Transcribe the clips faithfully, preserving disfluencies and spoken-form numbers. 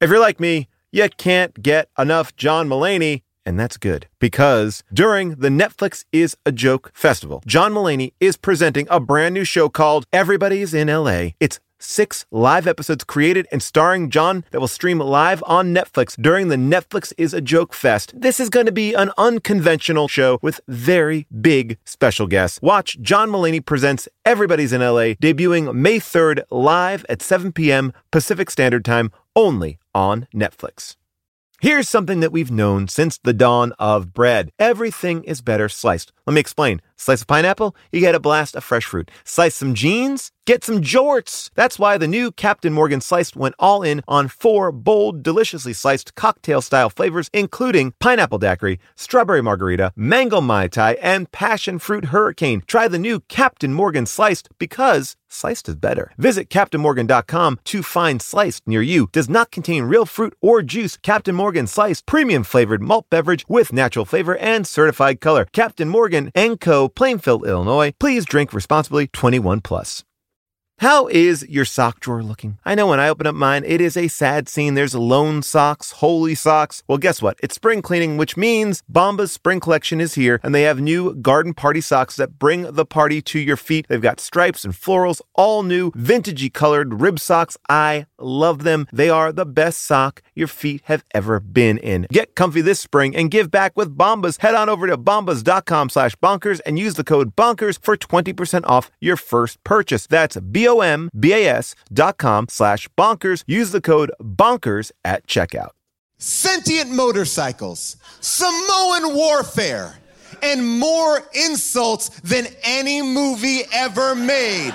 If you're like me, you can't get enough John Mulaney. And that's good, because during the Netflix Is a Joke Festival, John Mulaney is presenting a brand new show called Everybody's in L A. It's six live episodes created and starring John that will stream live on Netflix during the Netflix Is a Joke Fest. This is going to be an unconventional show with very big special guests. Watch John Mulaney Presents Everybody's in L A, debuting May third live at seven p.m. Pacific Standard Time, only on Netflix. Here's something that we've known since the dawn of bread. Everything is better sliced. Let me explain. Slice a pineapple, you get a blast of fresh fruit. Slice some jeans, get some jorts. That's why the new Captain Morgan Sliced went all in on four bold, deliciously sliced cocktail-style flavors, including pineapple daiquiri, strawberry margarita, mango mai tai, and passion fruit hurricane. Try the new Captain Morgan Sliced, because sliced is better. Visit captain morgan dot com to find Sliced near you. Does not contain real fruit or juice. Captain Morgan Sliced, premium flavored malt beverage with natural flavor and certified color. Captain Morgan and Co., Plainfield, Illinois. Please drink responsibly. twenty-one plus. How is your sock drawer looking? I know when I open up mine, it is a sad scene. There's lone socks, holy socks. Well, guess what? It's spring cleaning, which means Bombas Spring Collection is here, and they have new garden party socks that bring the party to your feet. They've got stripes and florals, all new, vintagey colored rib socks. I love them. They are the best sock your feet have ever been in. Get comfy this spring and give back with Bombas. Head on over to bombas dot com slash bonkers and use the code bonkers for twenty percent off your first purchase. That's B O M B A S dot com slash bonkers. Use the code bonkers at checkout. Sentient motorcycles, Samoan warfare, and more insults than any movie ever made.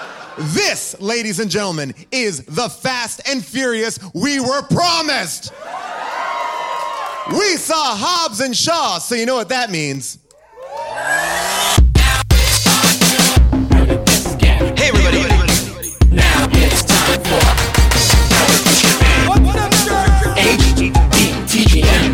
This, ladies and gentlemen, is the Fast and Furious we were promised. We saw Hobbs and Shaw, so you know what that means. Hey, everybody. Now it's time for What's up, sir? H D T G M.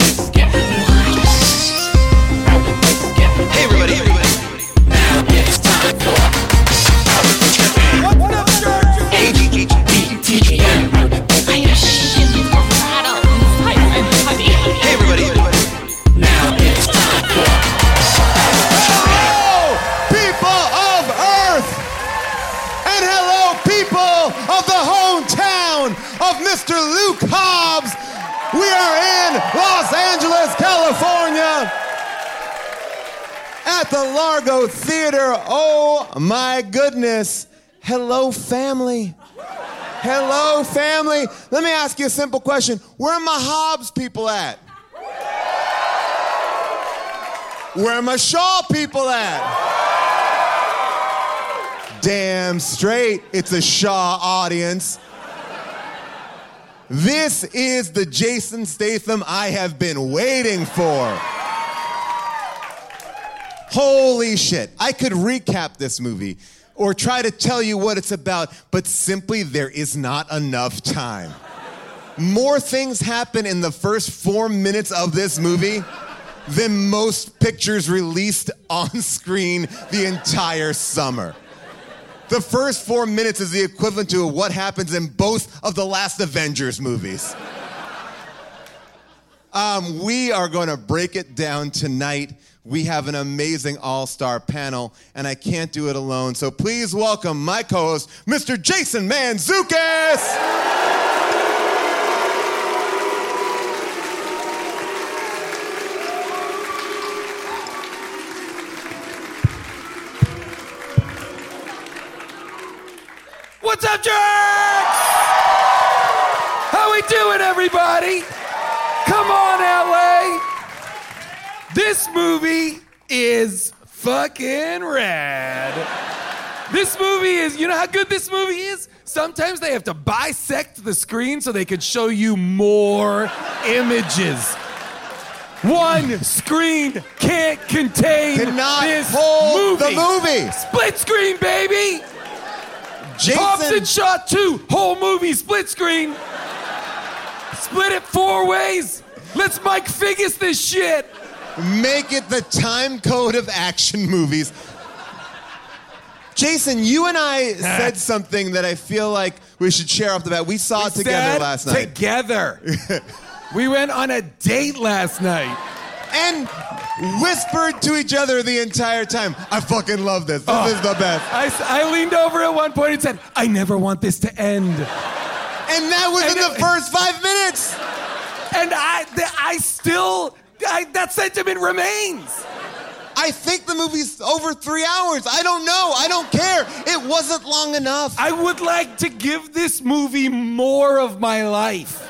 Hey, everybody. Now it's time for What's up, sir? H D T G M. Hey, everybody. Now it's time for Hello, people of Earth! And hello, people of the hometown of Mister Luke Hobbs. We are in Los Angeles, California, at the Largo Theater. Oh my goodness. Hello, family. Hello, family. Let me ask you a simple question. Where are my Hobbs people at? Where are my Shaw people at? Damn straight, it's a Shaw audience. This is the Jason Statham I have been waiting for. Holy shit. I could recap this movie or try to tell you what it's about, but simply there is not enough time. More things happen in the first four minutes of this movie than most pictures released on screen the entire summer. The first four minutes is the equivalent to what happens in both of the last Avengers movies. Um, we are going to break it down tonight. We have an amazing all-star panel, and I can't do it alone. So please welcome my co-host, Mister Jason Mantzoukas. What's up, jerks? How we doing, everybody? Come on, L A. This movie is fucking rad. This movie is, you know how good this movie is? Sometimes they have to bisect the screen so they could show you more images. One screen can't contain Cannot this hold movie. the movie. Split screen, baby. Jason. Hobbs and Shaw two, whole movie split screen. Split it four ways. Let's Mike Figgis this shit. Make it the time code of action movies. Jason, you and I said something that I feel like we should share off the bat. We saw We it together sat last night. Together. We went on a date last night. And whispered to each other the entire time. I fucking love this. This Oh. is the best. I, I leaned over at one point and said, I never want this to end. And that was And in the it- first five minutes. And I, th- I still, I, that sentiment remains. I think the movie's over three hours. I don't know. I don't care. It wasn't long enough. I would like to give this movie more of my life.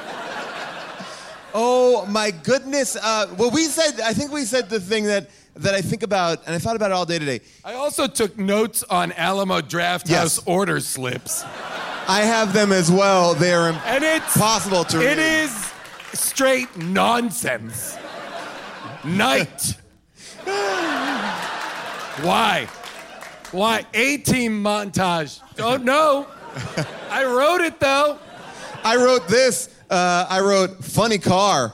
Oh my goodness. Uh, well, we said, I think we said the thing that, that I think about, and I thought about it all day today. I also took notes on Alamo Draft Yes. House order slips. I have them as well. They are And it's impossible to read. It is straight nonsense. Night. Why? Why? A-team montage. Don't know. I wrote it though. I wrote this. Uh, I wrote funny car.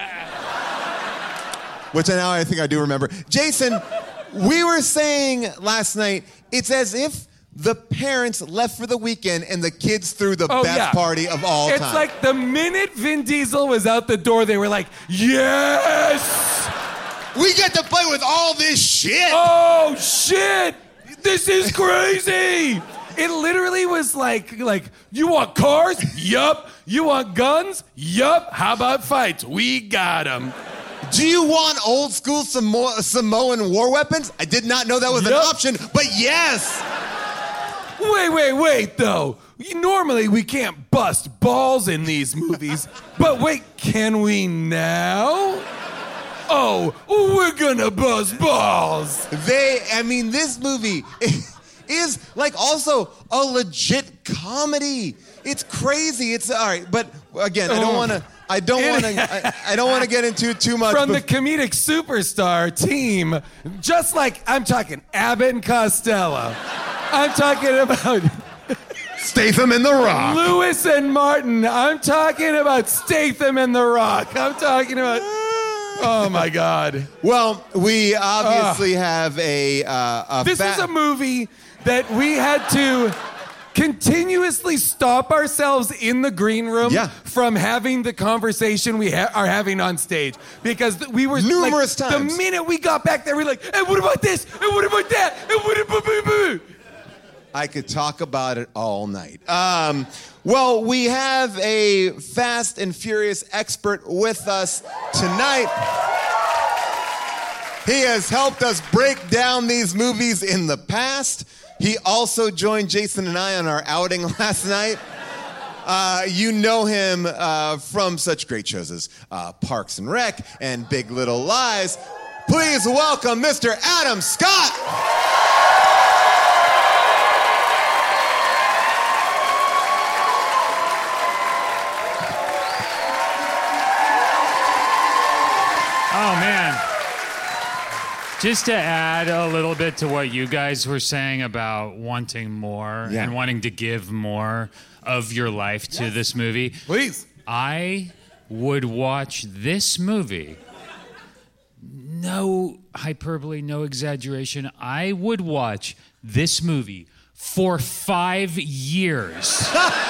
Which now I think I do remember. Jason, we were saying last night, it's as if the parents left for the weekend and the kids threw the Oh, best yeah. party of all It's time. like the minute Vin Diesel was out the door, they were like, yes! We get to play with all this shit. Oh shit! This is crazy! It literally was like, like, you want cars? Yup. You want guns? Yup. How about fights? We got them. Do you want old school Samo- Samoan war weapons? I did not know that was an Yep. option, but yes. Wait, wait, wait, though. Normally we can't bust balls in these movies, but wait, can we now? Oh, we're gonna bust balls. They, I mean, this movie is like also a legit comedy. It's crazy. It's all right, but again, I don't Oh. want to. I don't It- want to. I, I don't want to get into too much. From the bef- comedic superstar team, just like I'm talking Abbott and Costello. I'm talking about Statham and The Rock. Lewis and Martin. I'm talking about Statham and The Rock. I'm talking about. Oh my God. Well, we obviously have a. Uh, a This fa- is a movie that we had to continuously stop ourselves in the green room Yeah. from having the conversation we ha- are having on stage because th- we were Numerous like, times. The minute we got back there, we were like, "Hey, what about this? And what about that? And what about boo boo?" I could talk about it all night. Um, well, we have a Fast and Furious expert with us tonight. He has helped us break down these movies in the past. He also joined Jason and I on our outing last night. Uh, you know him uh, from such great shows as uh, Parks and Rec and Big Little Lies. Please welcome Mister Adam Scott. Oh, man. Just to add a little bit to what you guys were saying about wanting more Yeah. and wanting to give more of your life to this movie, Please. I would watch this movie. No hyperbole, no exaggeration. I would watch this movie for five years.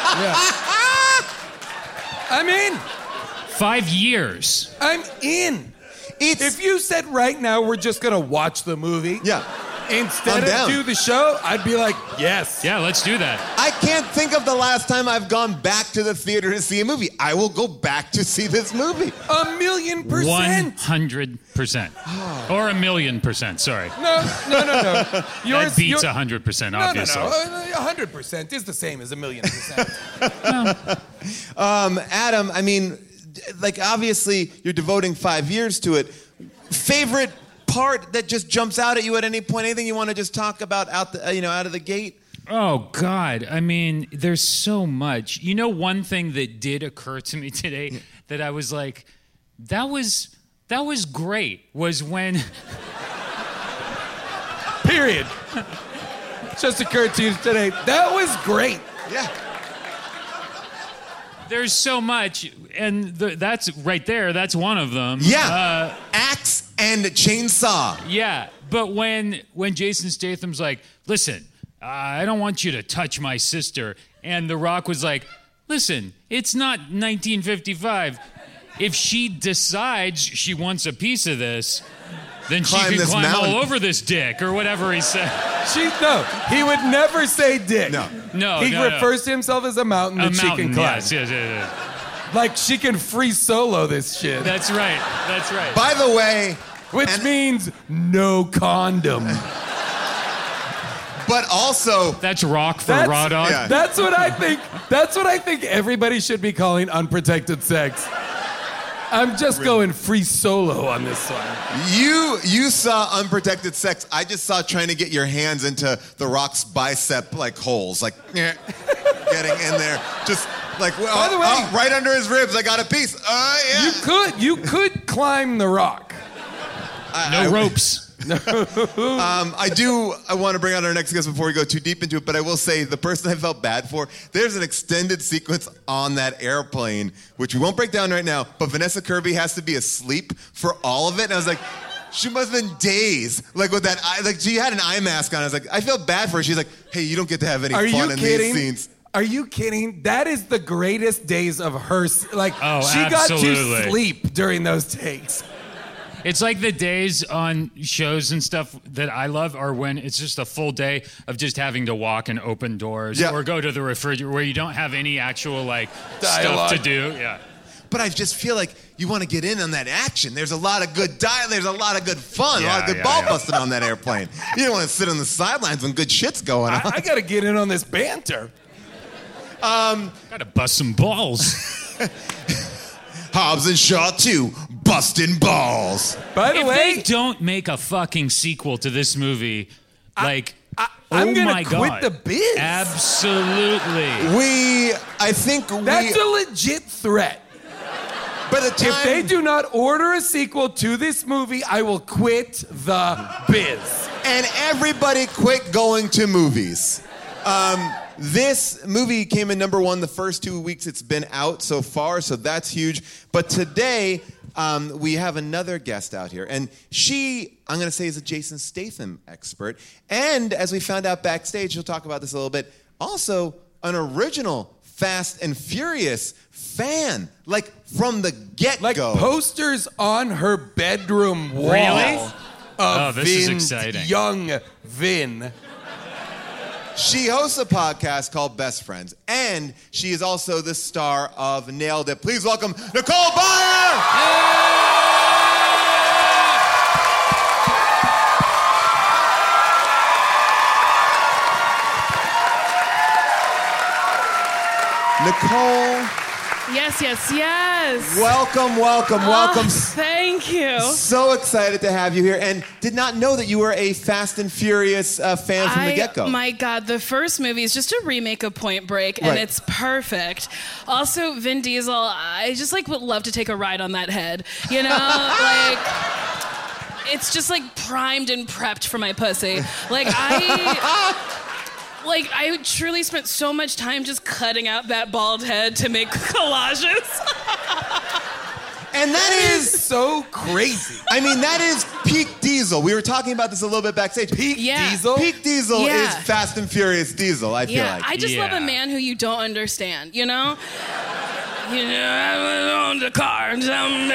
I'm in. Five years. I'm in. It's If you said right now we're just gonna watch the movie, yeah. instead I'm of down. do the show, I'd be like, yes. Yeah, let's do that. I can't think of the last time I've gone back to the theater to see a movie. I will go back to see this movie. A million One percent. hundred percent, or a million percent. Sorry, No, no, no, no. Yours, that beats your- a hundred percent. No, no, Obviously, no. A hundred percent is the same as a million percent. Um, Adam, I mean, d- like obviously you're devoting five years to it. Favorite part that just jumps out at you at any point? Anything you want to just talk about out the, uh, you know, out of the gate? Oh God, I mean, there's so much. You know, one thing that did occur to me today that I was like, that was that was great. Was when Period. Just occurred to you today. That was great. Yeah. there's so much, and the, that's right there. That's one of them. Yeah. Uh, Axe and chainsaw. Yeah, but when when Jason Statham's like, listen, uh, I don't want you to touch my sister, And The Rock was like, listen, it's not nineteen fifty-five. If she decides she wants a piece of this, then she Climb can this climb mountain. all over this dick or whatever he said. She no, he would never say dick. No. No, he no, no. refers to himself as a mountain A that mountain, she can climb. yes, yes, yes, yes. Like she can free solo this shit, That's right. That's right. By the way, which and- means no condom. but also, That's rock for That's, raw dog. yeah. that's what I think. That's what I think everybody should be calling unprotected sex. I'm just going free solo on this one. you you saw unprotected sex. I just saw trying to get your hands into The Rock's bicep like holes, like eh, getting in there, just like well, By the way- oh, right under his ribs. I got a piece. Uh, yeah. You could, you could climb the rock. No ropes. Um, I do. I want to bring out our next guest before we go too deep into it. But I will say the person I felt bad for. There's an extended sequence on that airplane, which we won't break down right now. But Vanessa Kirby has to be asleep for all of it, and I was like, she must have been dazed, like with that eye. Like she had an eye mask on. I was like, I felt bad for her. She's like, hey, you don't get to have any Are you fun in kidding? these scenes. Are you kidding? That is the greatest days of her. s- Like Oh, she got absolutely. to sleep during those takes. It's like the days on shows and stuff that I love are when it's just a full day of just having to walk and open doors Yeah. or go to the refrigerator where you don't have any actual like Dialogue. stuff to do. Yeah. But I just feel like you want to get in on that action. There's a lot of good dialogue. There's a lot of good fun. a lot of Yeah, good yeah, ball yeah. busting on that airplane. You don't want to sit on the sidelines when good shit's going on. I, I got to get in on this banter. Gotta bust some balls. Hobbs and Shaw two, busting balls. By the If way, they don't make a fucking sequel to this movie, like, I- I'm oh gonna my quit God. the biz. Absolutely. We, I think that's we, a legit threat. by the time, If they do not order a sequel to this movie, I will quit the biz. and everybody quit going to movies. Um, this movie came in number one the first two weeks it's been out so far, so that's huge. But today, um, we have another guest out here, and she, I'm going to say, is a Jason Statham expert. And as we found out backstage, she'll talk about this a little bit, also an original Fast and Furious fan, like from the get-go. Like posters on her bedroom wall. Really? Of Oh, this is Vin- exciting. Young Vin. She hosts a podcast called Best Friends, and she is also the star of Nailed It. Please welcome Nicole Byer! Nicole, Yes, yes, yes. welcome, welcome, welcome. Oh, thank you. So excited to have you here, and did not know that you were a Fast and Furious uh, fan from the I- get-go. My God, the first movie is just a remake of Point Break, and Right. it's perfect. Also, Vin Diesel, I just like would love to take a ride on that head. You know, like it's just like primed and prepped for my pussy. Like I. Like, I truly spent so much time just cutting out that bald head to make collages. And that is, So crazy. I mean, that is peak Diesel. We were talking about this a little bit backstage. Peak, Yeah. Diesel. peak Diesel Yeah. is Fast and Furious Diesel, I feel Yeah, like. I just love Yeah. a man who you don't understand, you know? You know, I was on the car, and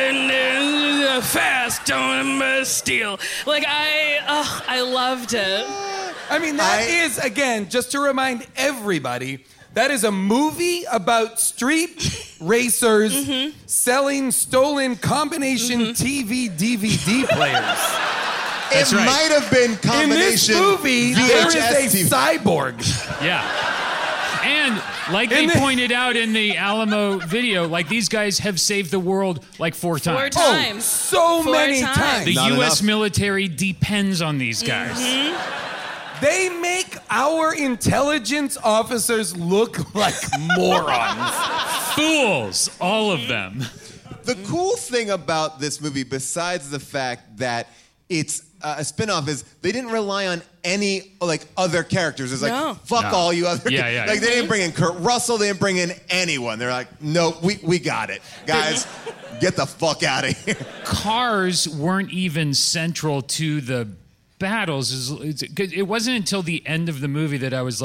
I'm fast on the steel. Like, I, ugh, I loved it. I mean, that I- is, again, just to remind everybody, that is a movie about street racers Mm-hmm. selling stolen combination T V D V D players. It right. might have been In combination this movie, V H there S is a T V. cyborg. Yeah. And like In they the- pointed out in the Alamo video, like these guys have saved the world like four Four times. times. So Four many times. times. The Not U S enough. military depends on these guys. They make our intelligence officers look like morons. Fools, all of them. The cool thing about this movie, besides the fact that it's uh, a spin-off, is they didn't rely on any like other characters. It's like, No. fuck No. all you other Yeah, yeah, Like, yeah. they didn't bring in Kurt Russell. They didn't bring in anyone. They're like, no, we, we got it. Guys, get the fuck out of here. Cars weren't even central to the battles. It's- it's- 'cause It wasn't until the end of the movie that I was like,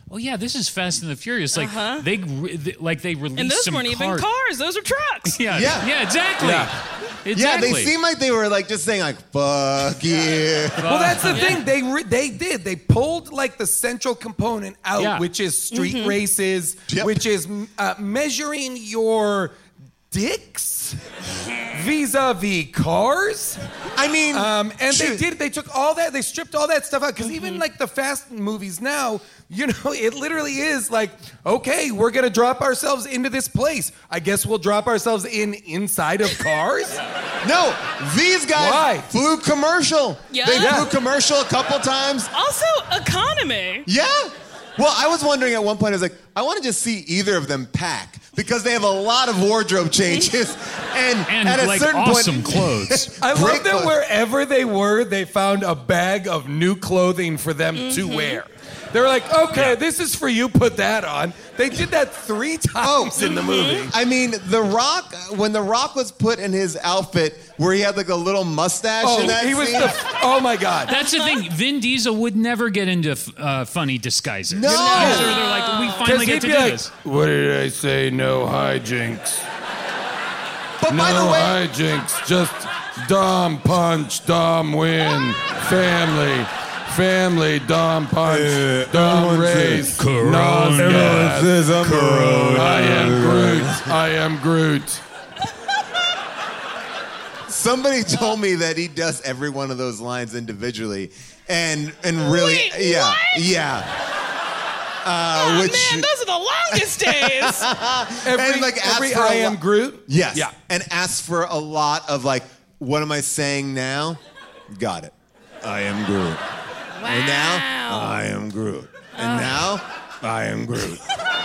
oh yeah, this is Fast and the Furious. Like Uh-huh. they, re- they like they released And those some weren't even car- cars; those were trucks. Yeah, Yeah. yeah, exactly. Yeah. Exactly. Yeah, they seem like they were like just saying like "fuck you." Well, that's the thing. They re- they did. They pulled like the central component out, Yeah. which is street Mm-hmm. races, Yep. which is uh, measuring your dicks vis-a-vis cars. I mean, Um, and they shoot. did. They took all that. They stripped all that stuff out because even like the Fast movies now, you know, it literally is like, okay, we're gonna drop ourselves into this place. I guess we'll drop ourselves in inside of cars. No, these guys Why? flew commercial. Yeah. They Yeah. flew commercial a couple times. Also, economy. Yeah. Well, I was wondering at one point, I was like, I want to just see either of them pack because they have a lot of wardrobe changes. And, and at a like certain awesome point, clothes. I Great love that clothes. wherever they were, they found a bag of new clothing for them to wear. They were like, okay, this is for you, put that on. They did that three times in the movie. I mean, The Rock, when The Rock was put in his outfit where he had like a little mustache Oh, in that he was scene. the, oh my God. That's the thing. Vin Diesel would never get into uh, funny disguises. No. These are- they're like, we finally he'd get to be do like, this. what did I say? No hijinks. But by the No way, hijinks. Just Dom punch, Dom win. Family. Family, Dom punch, Dom race. Nosgas. says I'm I am Groot. I am Groot. somebody told me that he does every one of those lines individually. And and really, Wait, yeah, what? yeah. Uh, Oh, which, man, those are the longest days. Every, And, like, ask every for a I am lo- Groot? yes. Yeah. And ask for a lot of like, what am I saying now? Got it. I am Groot. And now, I am Groot. And now, I am Groot.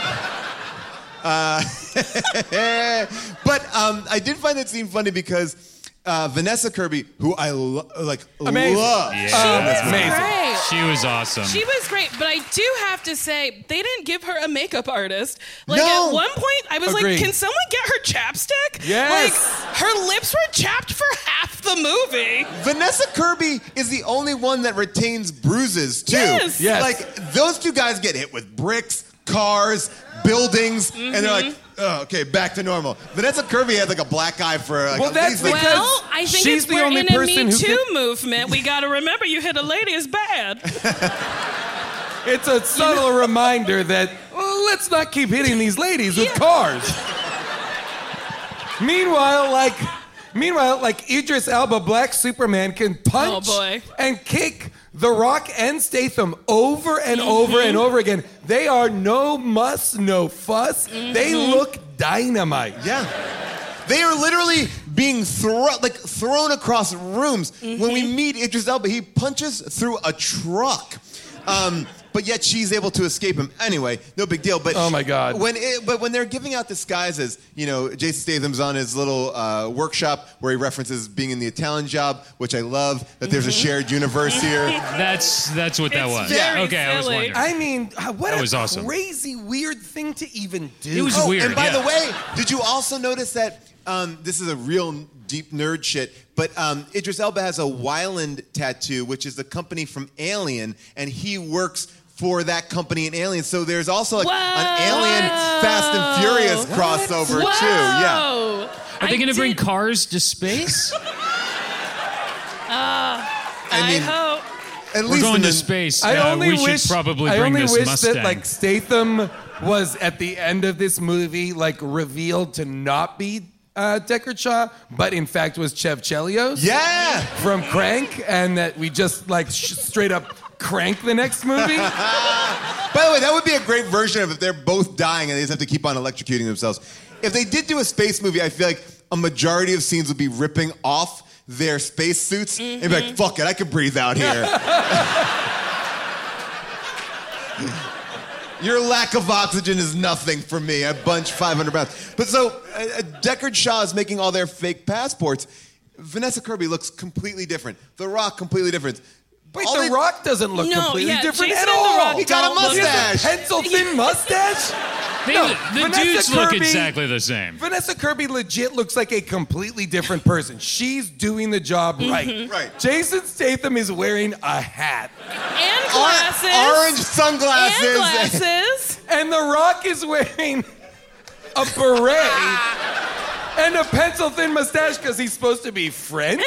uh, but um, I did find that scene funny because uh, Vanessa Kirby, who I lo- like Amazing. love, Yeah. Amazing. Great. She was awesome. She was great, but I do have to say, they didn't give her a makeup artist. Like, No. at one point, I was Agreed. like, can someone get her chapstick? Yes. Like, her lips were chapped for half the movie. Vanessa Kirby is the only one that retains bruises too. Yes. Yes. Like those two guys get hit with bricks, cars, buildings, and they're like, oh, okay, back to normal. Vanessa Kirby had like a black eye for like Well, at that's least, like, because Well, I think she's it's the we're only in a person Me who Too can- movement. We got to remember, you hit a lady is bad. It's a subtle reminder that, well, let's not keep hitting these ladies with cars. Meanwhile, like, meanwhile, like Idris Elba, Black Superman, can punch Oh, boy. and kick The Rock and Statham over and over and over again. They are no muss, no fuss. They look dynamite. yeah. They are literally being thrown like thrown across rooms. When we meet Idris Elba, he punches through a truck. Um, but yet she's able to escape him. Anyway, no big deal. But Oh, my God. When it, but when they're giving out disguises, you know, Jason Statham's on his little uh, workshop where he references being in the Italian Job, which I love. That there's a shared universe here. That's that's what that It's was. very okay, I was silly. wondering. I mean, uh, what That a was awesome. crazy, weird thing to even do. It was Oh, weird. and by yeah. the way, did you also notice that um, this is a real deep nerd shit, but um, Idris Elba has a Wyland tattoo, which is the company from Alien, and he works for that company in Alien. So there's also like an Alien Fast and Furious crossover Whoa. too. Yeah. Are they I going to bring did- cars to space? I, mean, hope. At We're least going in to the- space. I Uh, only we wish, should probably I bring only this wish Mustang. that like Statham was at the end of this movie like revealed to not be uh, Deckard Shaw, but in fact was Chev Chelios Yeah. from Crank, and that we just like sh- straight up crank the next movie. By the way, that would be a great version of if they're both dying and they just have to keep on electrocuting themselves. If they did do a space movie, I feel like a majority of scenes would be ripping off their space suits and be like, fuck it, I can breathe out here. Your lack of oxygen is nothing for me. I bunch five hundred pounds. But so, uh, Deckard Shaw is making all their fake passports. Vanessa Kirby looks completely different. The Rock, completely different. Wait, All The they- Rock doesn't look No, completely yeah, different Jason at and The all. Rock He got a don't look- mustache. Pencil thin mustache. They, No, the Vanessa dudes look Kirby- exactly the same. Vanessa Kirby legit looks like a completely different person. She's doing the job right. Right. Jason Statham is wearing a hat. And glasses. Or- orange sunglasses. And glasses. And The Rock is wearing a beret and a pencil thin mustache because he's supposed to be French.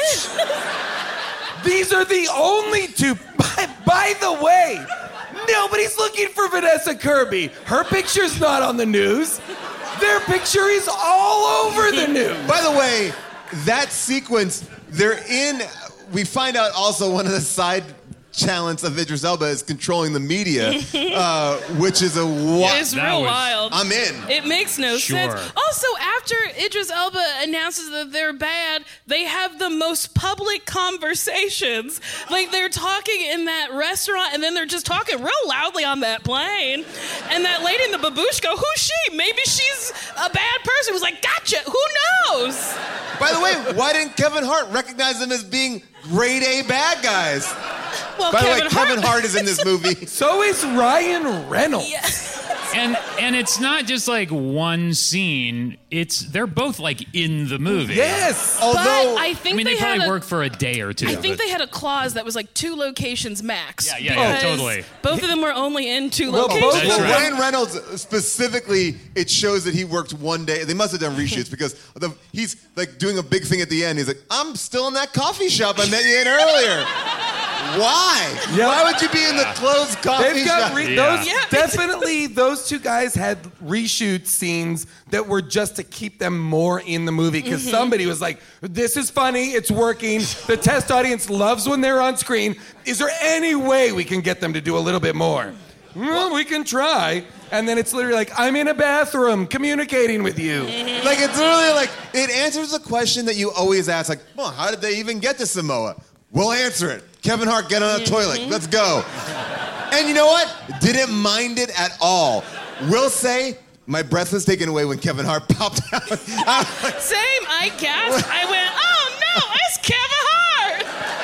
These are the only two. By, by the way, nobody's looking for Vanessa Kirby. Her picture's not on the news. Their picture is all over the news. By the way, that sequence, they're in. We find out also one of the side talents of Idris Elba is controlling the media, uh, which is a wild. It's That real was- wild. I'm in. It makes no Sure. sense. Also, after Idris Elba announces that they're bad, they have the most public conversations. Like, they're talking in that restaurant, and then they're just talking real loudly on that plane. And that lady in the babushka, who's she? Maybe she's a bad person. Who's like, gotcha. Who knows? By the way, why didn't Kevin Hart recognize them as being grade A bad guys? Well, By the Kevin way, Kevin Hart. Hart is in this movie. So is Ryan Reynolds. And and it's not just like one scene. It's they're both like in the movie. Yes. Although, But I think I mean, they, they, probably had a, work for a day or two. I think but- they had a clause that was like two locations max. Yeah, yeah, yeah, because totally. Both of them were only in two Well, locations. both- That's well, right. Ryan Reynolds specifically, it shows that he worked one day. They must have done reshoots because the, he's like doing a big thing at the end. He's like, I'm still in that coffee shop I met you in earlier. Why? Yeah. Why would you be in the closed coffee They've got shop? re- Yeah. those Yeah. definitely those two guys had reshoot scenes that were just to keep them more in the movie because Mm-hmm. somebody was like, "This is funny, it's working. The test audience loves when they're on screen. Is there any way we can get them to do a little bit more?" Well, we can try. And then it's literally like, "I'm in a bathroom communicating with you." Like, it's literally like, it answers the question that you always ask, like, well, how did they even get to Samoa? We'll answer it. Kevin Hart, get on the toilet. Let's go. And you know what? Didn't mind it at all. Will say, my breath was taken away when Kevin Hart popped out. I was like, Same, I gasped. I went, oh no, it's Kevin Hart.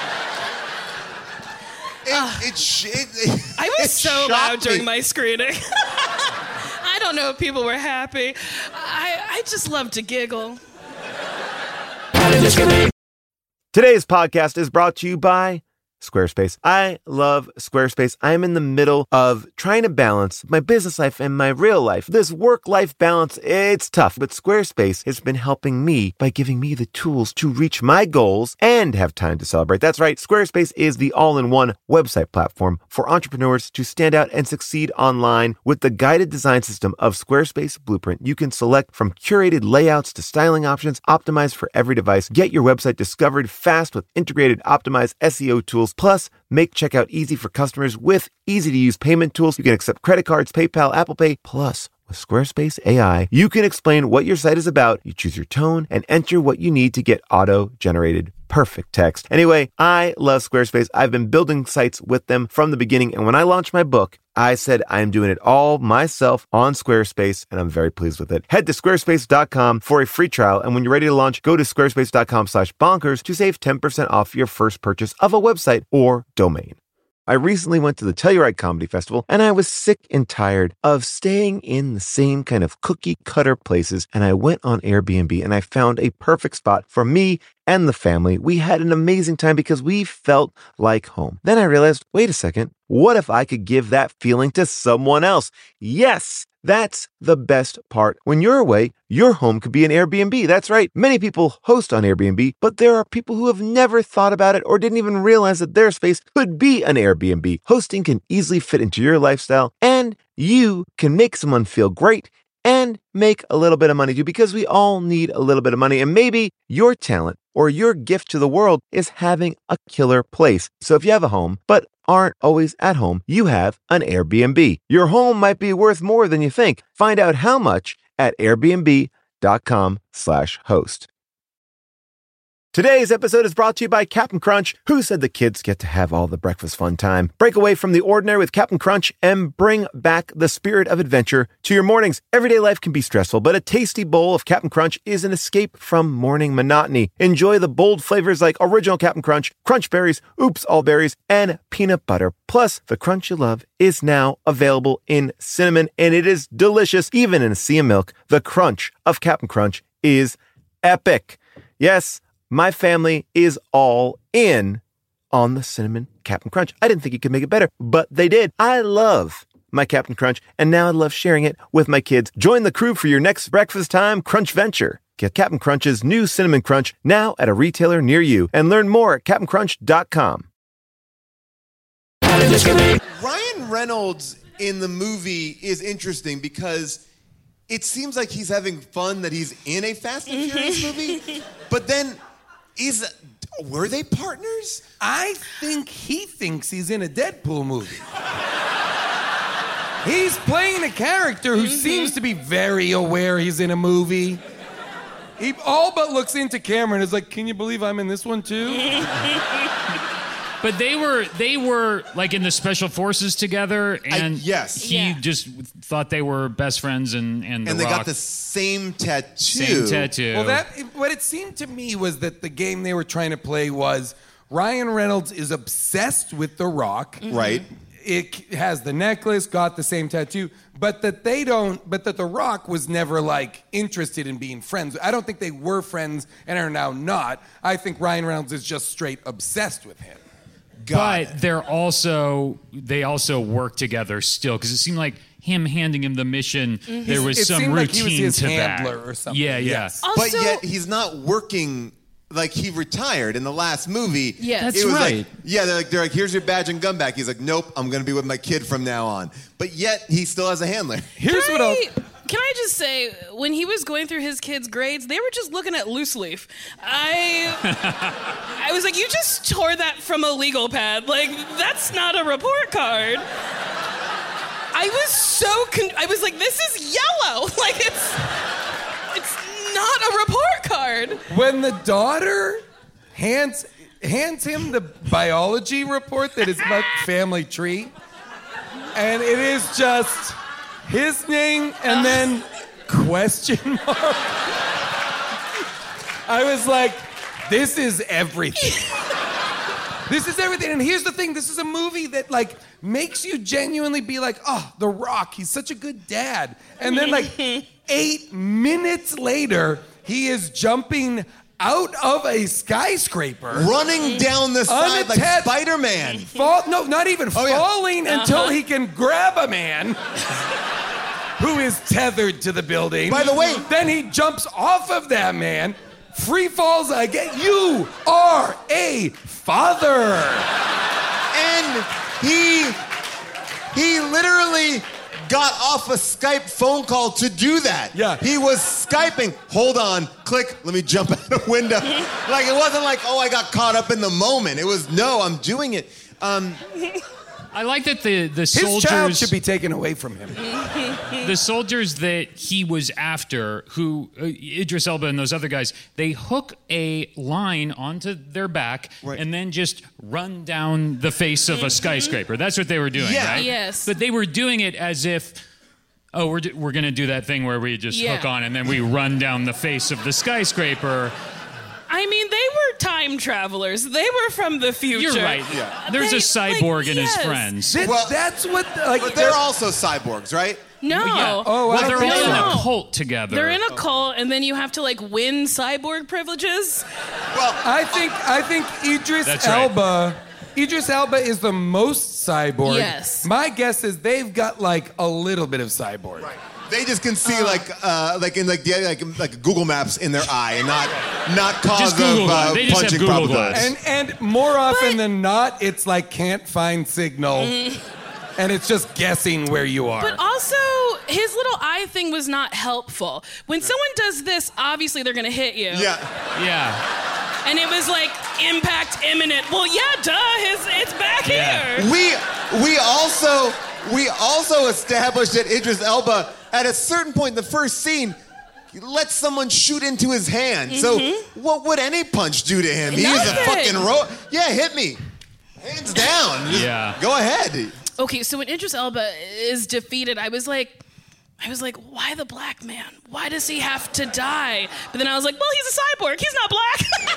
it, it, sh- it, it, I was it so shocked loud during me. my screening. I don't know if people were happy. I, I just love to giggle. Today's podcast is brought to you by Squarespace. I love Squarespace. I'm in the middle of trying to balance my business life and my real life. This work-life balance, it's tough, but Squarespace has been helping me by giving me the tools to reach my goals and have time to celebrate. That's right. Squarespace is the all-in-one website platform for entrepreneurs to stand out and succeed online. With the guided design system of Squarespace Blueprint, you can select from curated layouts to styling options optimized for every device. Get your website discovered fast with integrated optimized S E O tools. Plus, make checkout easy for customers with easy-to-use payment tools. You can accept credit cards, PayPal, Apple Pay. Plus, with Squarespace A I, you can explain what your site is about. You choose your tone and enter what you need to get auto-generated perfect text. Anyway, I love Squarespace. I've been building sites with them from the beginning. And when I launched my book, I said I'm doing it all myself on Squarespace, and I'm very pleased with it. Head to squarespace dot com for a free trial. And when you're ready to launch, go to squarespace dot com slash bonkers to save ten percent off your first purchase of a website or domain. I recently went to the Telluride Comedy Festival, and I was sick and tired of staying in the same kind of cookie cutter places. And I went on Airbnb and I found a perfect spot for me and the family. We had an amazing time because we felt like home. Then I realized, wait a second, what if I could give that feeling to someone else? Yes! That's the best part. When you're away, your home could be an Airbnb. That's right. Many people host on Airbnb, but there are people who have never thought about it or didn't even realize that their space could be an Airbnb. Hosting can easily fit into your lifestyle, and you can make someone feel great and make a little bit of money too, because we all need a little bit of money. And maybe your talent or your gift to the world is having a killer place. So if you have a home, but aren't always at home, you have an Airbnb. Your home might be worth more than you think. Find out how much at airbnb dot com slash host. Today's episode is brought to you by Captain Crunch. Who said the kids get to have all the breakfast fun time? Break away from the ordinary with Captain Crunch and bring back the spirit of adventure to your mornings. Everyday life can be stressful, but a tasty bowl of Captain Crunch is an escape from morning monotony. Enjoy the bold flavors like original Captain Crunch, Crunch Berries, Oops All Berries, and peanut butter. Plus, the crunch you love is now available in cinnamon, and it is delicious. Even in a sea of milk, the crunch of Captain Crunch is epic. Yes, my family is all in on the cinnamon Captain Crunch. I didn't think you could make it better, but they did. I love my Captain Crunch, and now I love sharing it with my kids. Join the crew for your next breakfast time crunch venture. Get Captain Crunch's new Cinnamon Crunch now at a retailer near you, and learn more at captain crunch dot com. Ryan Reynolds in the movie is interesting because it seems like he's having fun that he's in a Fast and Furious movie, but then is were they partners? I think he thinks he's in a Deadpool movie. He's playing a character who seems to be very aware he's in a movie. He all but looks into camera and is like, "Can you believe I'm in this one too?" But they were they were like in the special forces together, and I, yes. he Yeah. just thought they were best friends, and and, And the they Rock, got the same tattoo. same tattoo. Well, that what it seemed to me was that the game they were trying to play was Ryan Reynolds is obsessed with The Rock. Right. It has the necklace, got the same tattoo, but that they don't, but that The Rock was never like interested in being friends. I don't think they were friends and are now not. I think Ryan Reynolds is just straight obsessed with him. Got but they're also they also work together still, because it seemed like him handing him the mission, there was It some seemed routine like he was his to handler that. or something. Yeah, yeah. Yes. Also, But yet he's not working. Like, he retired in the last movie. Yes. That's it was right. Like, yeah, they're like, they're like, here's your badge and gun back. He's like, nope, I'm going to be with my kid from now on. But yet he still has a handler. Here's can what I, else. Can I just say, when he was going through his kids' grades, they were just looking at loose leaf. I, I was like, you just tore that from a legal pad. Like, that's not a report card. I was so con- I was like, this is yellow. Like, it's, it's not a report card. When the daughter hands hands him the biology report that is about family tree, and it is just his name and then question mark. I was like, this is everything. This is everything. And here's the thing, this is a movie that like makes you genuinely be like, oh, The Rock, he's such a good dad. And then like eight minutes later, he is jumping out of a skyscraper. Running down the side like Unattached. Spider-Man. Fall, no, not even Oh, yeah. falling until he can grab a man who is tethered to the building. By the way- then he jumps off of that man, free falls again. You are a father. And he, he literally got off a Skype phone call to do that. Yeah. He was Skyping. Hold on, click, let me jump out a window. Like, it wasn't like, oh, I got caught up in the moment. It was, no, I'm doing it. Um, I like that the the His soldiers child should be taken away from him. the soldiers that he was after, who uh, Idris Elba and those other guys, they hook a line onto their back Right. and then just run down the face of a skyscraper. That's what they were doing, Yeah. right? Yes. But they were doing it as if, oh, we're d- we're gonna do that thing where we just Yeah. hook on and then we run down the face of the skyscraper. I mean, they were time travelers. They were from the future. You're right. Yeah. There's They- a cyborg like, and yes. his friends. That- Well, that's what, like, but they're also cyborgs, right? No. Yeah. Oh, I well, don't they're think all in so. a cult together. They're in a cult, and then you have to like win cyborg privileges. Well, I think I think Idris That's right. Elba, Idris Elba is the most cyborg. Yes. My guess is they've got like a little bit of cyborg. they just can see like uh, like in like the like like Google Maps in their eye and not not cause Just Google of uh, Glass. They just have punching Google probably. Glass. And and more often than not, it's like can't find signal, and it's just guessing where you are. But also, his little eye thing was not helpful. When someone does this, obviously they're gonna hit you. Yeah. Yeah. And it was like impact imminent. Well, yeah, duh. His it's back Yeah. here. We we also we also established that Idris Elba at a certain point in the first scene, let someone shoot into his hand. So what would any punch do to him? He's a Nothing. fucking ro- Yeah, hit me. Hands down. Just Yeah. Go ahead. Okay, so when Idris Elba is defeated, I was like, I was like, why the black man? Why does he have to die? But then I was like, well, he's a cyborg. He's not black.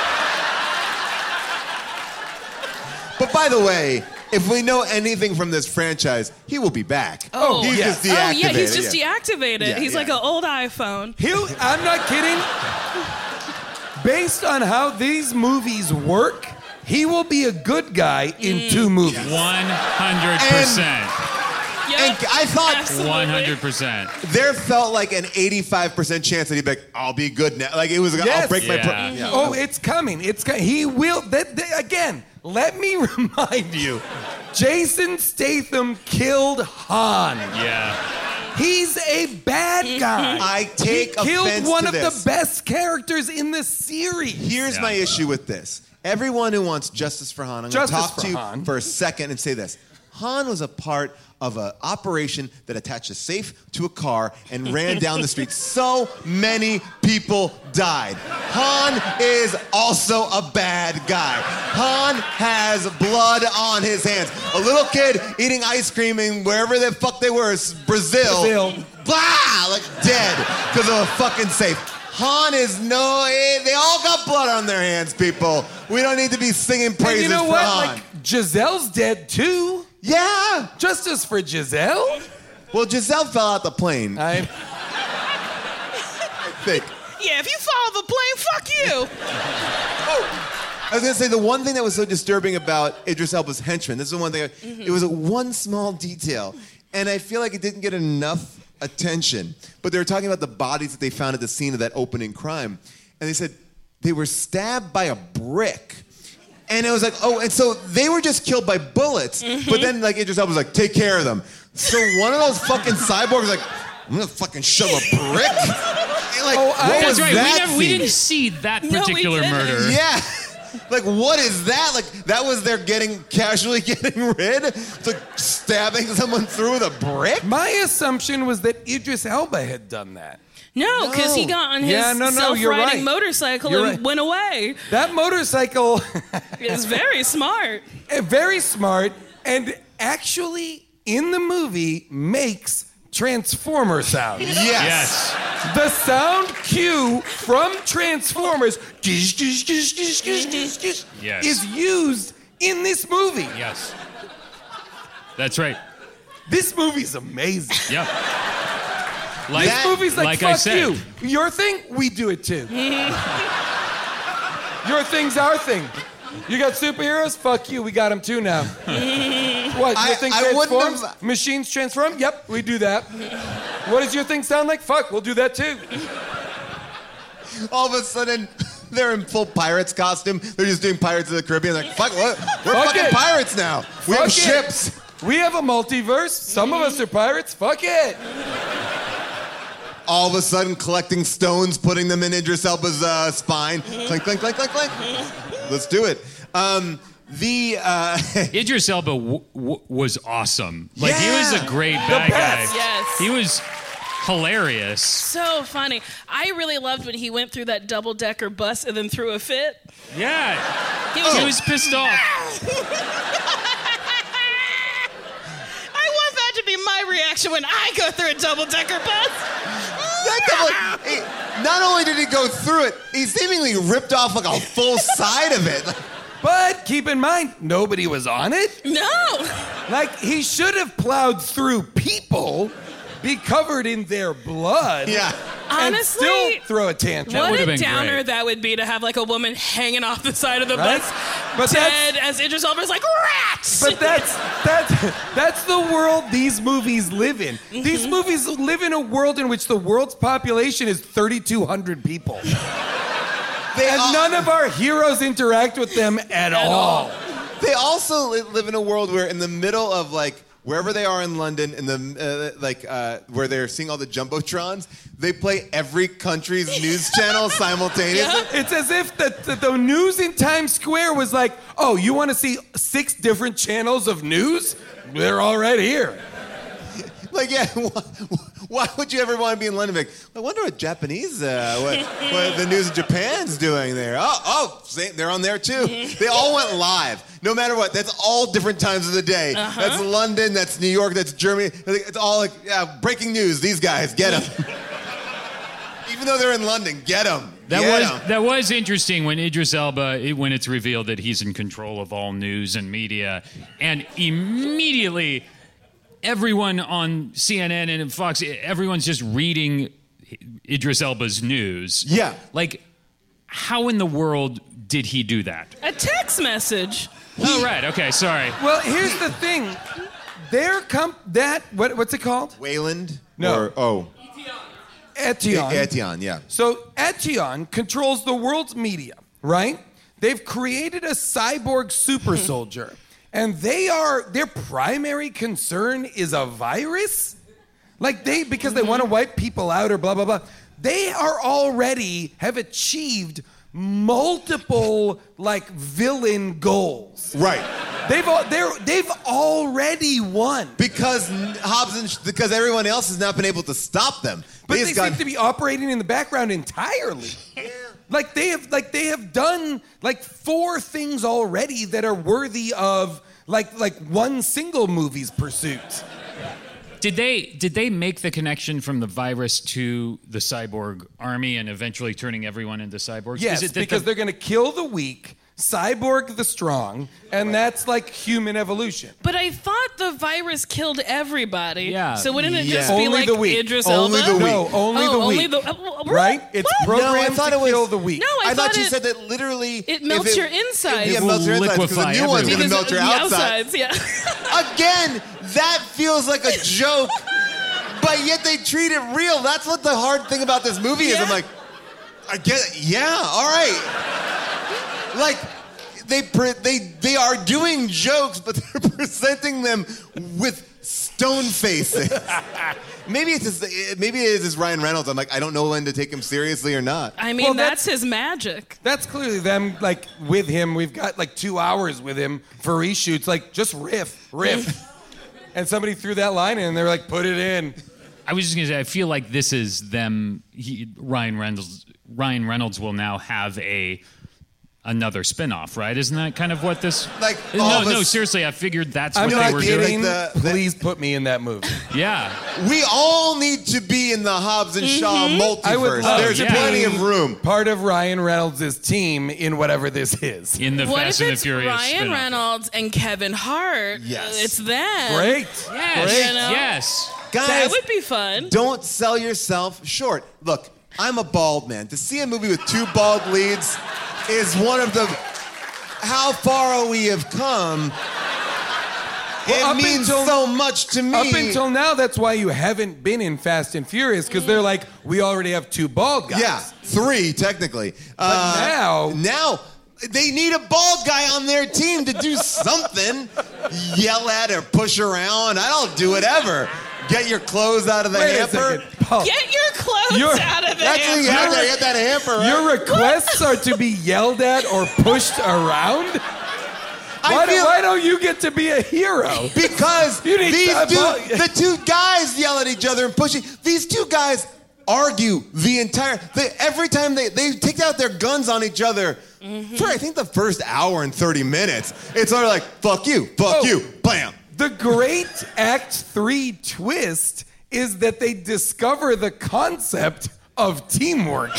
But by the way, if we know anything from this franchise, he will be back. Oh, he's yeah. just Oh, deactivated. yeah, he's just yeah. deactivated. Yeah, he's yeah. like an old iPhone. He'll, I'm not kidding. Based on how these movies work, he will be a good guy in two movies. one hundred percent. Yep, And I thought- absolutely. one hundred percent. There felt like an eighty-five percent chance that he'd be like, I'll be good now. Like, it was like, Yes. I'll break my... Pro- Yeah. yeah. Oh, it's coming. It's co- he will. That, that- again, let me remind you, Jason Statham killed Han. Yeah. He's a bad guy. I take he killed offense one to of this. the best characters in the series. Here's Yeah. my issue with this. Everyone who wants justice for Han, I'm going to Justice talk for to you Han. for a second and say this. Han was a part of an operation that attached a safe to a car and ran down the street. So many people died. Han is also a bad guy. Han has blood on his hands. A little kid eating ice cream in wherever the fuck they were, Brazil. Brazil. Blah! Like dead because of a fucking safe. Han is no... eh, They all got blood on their hands, people. We don't need to be singing And praises you know for what? Han. Like, Giselle's dead too. Yeah. Justice for Giselle? Well, Giselle fell out the plane, I I, think. Yeah, if you follow the plane, fuck you. I was gonna say the one thing that was so disturbing about Idris Elba's henchman. This is the one thing. I, It was a one small detail, and I feel like it didn't get enough attention. But they were talking about the bodies that they found at the scene of that opening crime, and they said they were stabbed by a brick. And it was like, oh, and so they were just killed by bullets. But then, like, Idris Elba was like, take care of them. So one of those fucking cyborgs was like, I'm gonna fucking shove a brick. And like, Oh, I- what was That's right. We, that never, we scene? didn't see that No, we particular didn't. murder. Yeah. Like, what is that? Like, that was their getting, casually getting rid? It's like stabbing someone through with a brick? my assumption was that Idris Elba had done that. No, because he No. got on his Yeah, no, no, you're self-riding right. motorcycle You're and right. went away. That motorcycle It's very smart. very smart, and actually in the movie makes Transformer sound. Yes. Yes. The sound cue from Transformers gish, gish, gish, gish, gish, gish, gish, Yes. is used in this movie. Yes. That's right. This movie's amazing. Yep. Like, This movie's like, like fuck I said. you. Your thing, we do it too. Your thing's our thing. You got superheroes? Fuck you, we got them too now. What, I- your thing I wouldn't transforms? have- Machines transform? Yep, we do that. What does your thing sound like? Fuck, we'll do that too. All of a sudden, they're in full pirates costume. They're just doing Pirates of the Caribbean. Like, fuck, what? We're Fuck fucking it. pirates now. We Fuck have it. ships. We have a multiverse. Some of us are pirates. Fuck it. All of a sudden, collecting stones, putting them in Idris Elba's uh, spine. Clink, clink, clink, clink, clink. Let's do it. Um, the uh, Idris Elba w- w- was awesome. Like, he Yeah. was a great bad best. guy. Yes. He was hilarious. So funny. I really loved when he went through that double-decker bus and then threw a fit. Yeah. He was, He was pissed off. I want that to be my reaction when I go through a double-decker bus. that double, he, not only did he go through it, he seemingly ripped off like a full side of it. But keep in mind, nobody was on it. No. Like, he should have plowed through people, be covered in their blood, Yeah. and Honestly, still throw a tantrum. what would've a been downer great. that would be to have like a woman hanging off the side of the Right? bus, But dead that's- as Idris Elba's like rats. But that's that's that's the world these movies live in. These movies live in a world in which the world's population is thirty-two hundred people. They, And al- none of our heroes interact with them at, all. they also li- live in a world where in the middle of like wherever they are in London, in the uh, like uh, where they're seeing all the jumbotrons, they play every country's news channel simultaneously. It's as if the, the, the news in Times Square was like, oh, you want to see six different channels of news? They're all right here. Like, yeah, Why would you ever want to be in London? Like, I wonder what Japanese, uh, what, what the news of Japan's doing there. Oh, oh, see, they're on there too. They all went live. No matter what, that's all different times of the day. Uh-huh. That's London, that's New York, that's Germany. It's all like, yeah, breaking news. These guys, get them. Even though they're in London, get them. That get was 'em. that was interesting when Idris Elba, it, when it's revealed that he's in control of all news and media, and immediately everyone on C N N and Fox, everyone's just reading Idris Elba's news. Yeah. Like, how in the world did he do that? A text message. Oh, right. Okay, sorry. Well, here's the thing. Their comp that what what's it called? Wayland? No. Or, oh. Etienne. Etienne, yeah. So Etienne controls the world's media, right? They've created a cyborg super soldier, and they are their primary concern is a virus. Like they because they want to wipe people out or blah blah blah. They are already have achieved multiple like villain goals. Right. They've all, they're, they've already won. Because Hobbs and because everyone else has not been able to stop them. But they they got, seem to be operating in the background entirely. Yeah. Like they have like they have done like four things already that are worthy of like like one single movie's pursuit. Did they did they make the connection from the virus to the cyborg army and eventually turning everyone into cyborgs? Yes, Is it that because the, they're going to kill the weak, cyborg the strong, and that's like human evolution. But I thought the virus killed everybody. Yeah. So wouldn't it Yeah. just be Only like the weak. Idris Only Elba? the weak. No, only oh, the only weak. the uh, what? Right? It's What? programmed No, I thought to it was- kill the weak. No, I, I thought you it, said that literally... it melts if your insides. Yeah, It will melts your insides because the liquefy new one's going to everyone. melt your the outside. outsides. Yeah. Again, that feels like a joke, but yet they treat it real. That's what the hard thing about this movie is. Yeah. I'm like, I get it. Yeah, all right. Like, they pre- they they are doing jokes, but they're presenting them with stone faces. Maybe it's just, maybe it is just Ryan Reynolds. I'm like, I don't know when to take him seriously or not. I mean, Well, that's, that's- his magic. That's clearly them, like, with him. We've got, like, two hours with him for reshoots. Like, just riff, riff. And somebody threw that line in, and they were like, put it in. I was just gonna say, I feel like this is them. He, Ryan Reynolds. Ryan Reynolds will now have a another spin-off, right? Isn't that kind of what this? Like, no, all of no. us- Seriously, I figured that's I'm what not they were kidding. doing. Like the- the- Please put me in that movie. Yeah. We all need to be in the Hobbs and Shaw multiverse. I would love There's to plenty be of room. Part of Ryan Reynolds' team in whatever this is. In the What Fast if and the it's Furious Ryan spin-off. Reynolds and Kevin Hart? Yes. It's them. Great. Yes. You know? Yes. Guys, That would be fun. don't sell yourself short. Look, I'm a bald man. To see a movie with two bald leads is one of the... How far we have come. Well, up it means until- so much to me. Up until now, that's why you haven't been in Fast and Furious, because they're like, we already have two bald guys. Yeah, three, technically. But now- Now... They need a bald guy on their team to do something. Yell at or push around. I don't do it ever. Get your clothes out of the Wait a hamper. second. Paul, Get your clothes You're- out of the That's when you have hamper. to get that hamper. Right? your requests are to be yelled at or pushed around? I Why, do, feel- why don't you get to be a hero? Because You need these to- two, the two guys yell at each other and push. e- These two guys argue the entire. They, every time they they take out their guns on each other. For I think the first hour and thirty minutes, it's sort of like fuck you, fuck Oh. you, bam. The great Act Three twist is that they discover the concept of teamwork.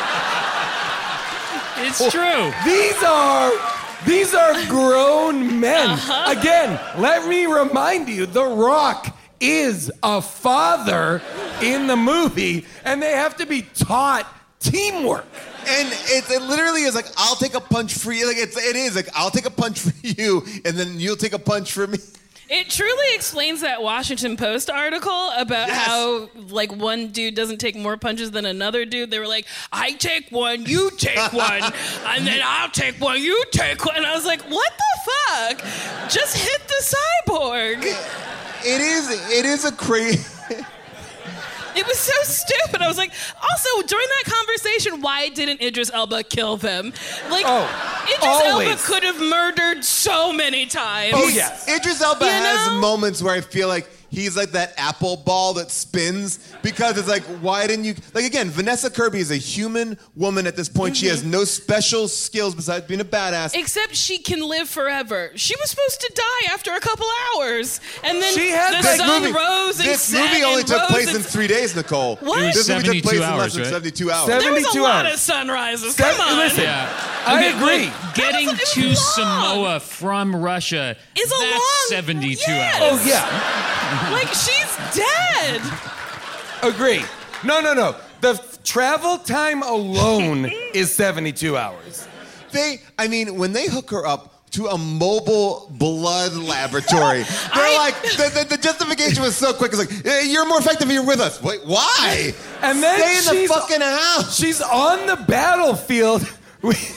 It's true. These are these are grown men. Uh-huh. Again, let me remind you, The Rock is a father in the movie, and they have to be taught teamwork. And it's, it literally is like I'll take a punch for you. Like it's it is like I'll take a punch for you, and then you'll take a punch for me. It truly explains that Washington Post article about Yes. how, like, one dude doesn't take more punches than another dude. They were like, I take one, you take one, and then I'll take one, you take one. And I was like, what the fuck? Just hit the cyborg. It is it is a crazy. It was so stupid. I was like, also, during that conversation, why didn't Idris Elba kill them? Like, Oh. Idris Always. Elba could have murdered so many times. Oh, yes. Idris Elba You has know? moments where I feel like he's like that apple ball that spins because it's like, why didn't you? Like, again, Vanessa Kirby is a human woman at this point. Mm-hmm. She has no special skills besides being a badass. Except she can live forever. She was supposed to die after a couple hours. And then She had the this sun movie, rose and this set movie only and took rose place and in three days, Nicole. What? It was This movie took seventy-two place in hours, less than right? seventy-two hours. There was a seventy-two lot hours. of sunrises. Seven- Come on. listen. Yeah. I Okay, agree. look, getting It was to long. Samoa from Russia Is a that's long- seventy-two Yes. hours. Oh, yeah. Like, she's dead. Agree. No, no, no. The f- travel time alone is seventy-two hours. They, I mean, when they hook her up to a mobile blood laboratory, they're I- like, the, the, the justification was so quick. It's like, "Eh, you're more effective if you're with us. Wait, why? And then Stay in the she's- fucking house. She's on the battlefield with,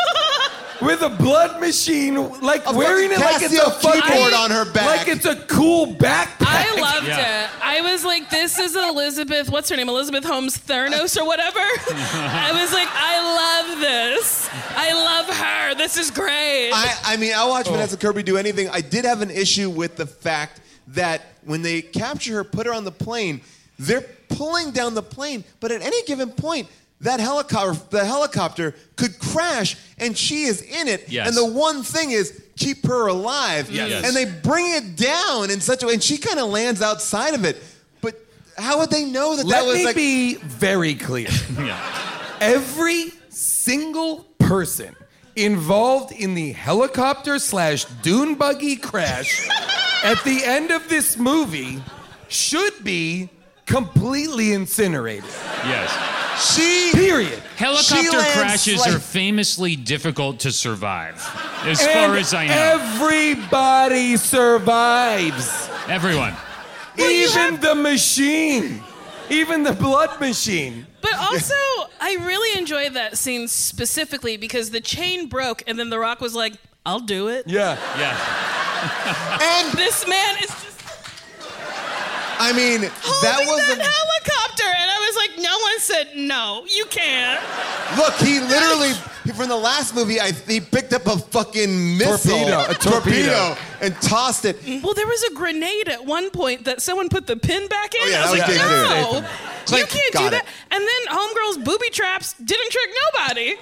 with a blood machine, like A wearing it fucking like it's a Casio fucking keyboard on her back. like it's a cool backpack. I loved Yeah. it. I was like, this is Elizabeth, what's her name? Elizabeth Holmes Theranos or whatever. I was like, I love this. I love her. This is great. I, I mean, I'll Oh. watch Vanessa Kirby do anything. I did have an issue with the fact that when they capture her, put her on the plane, they're pulling down the plane, but at any given point, that helicopter, the helicopter could crash, and she is in it. Yes. And the one thing is keep her alive. Yes. And they bring it down in such a way, and she kind of lands outside of it. But how would they know that Let that was me like? be very clear. Yeah. Every single person involved in the helicopter slash dune buggy crash at the end of this movie should be completely incinerated. Yes. She Period. She Helicopter lands crashes like- are famously difficult to survive, as And far as I know. everybody survives. Everyone. Even the machine. Even the blood machine. But also, I really enjoyed that scene specifically because the chain broke and then The Rock was like, I'll do it. Yeah. Yeah. and This man is just I mean, holding that was that a- helicopter. And I was like, no one said, no, you can't. Look, he literally, from the last movie, I, he picked up a fucking missile. Torpedo, a torpedo. and tossed it. Well, there was a grenade at one point that someone put the pin back in. Oh, yeah, I was that like, was no, Jason Statham. you Click, can't got do it. that. And then Homegirl's booby traps didn't trick nobody.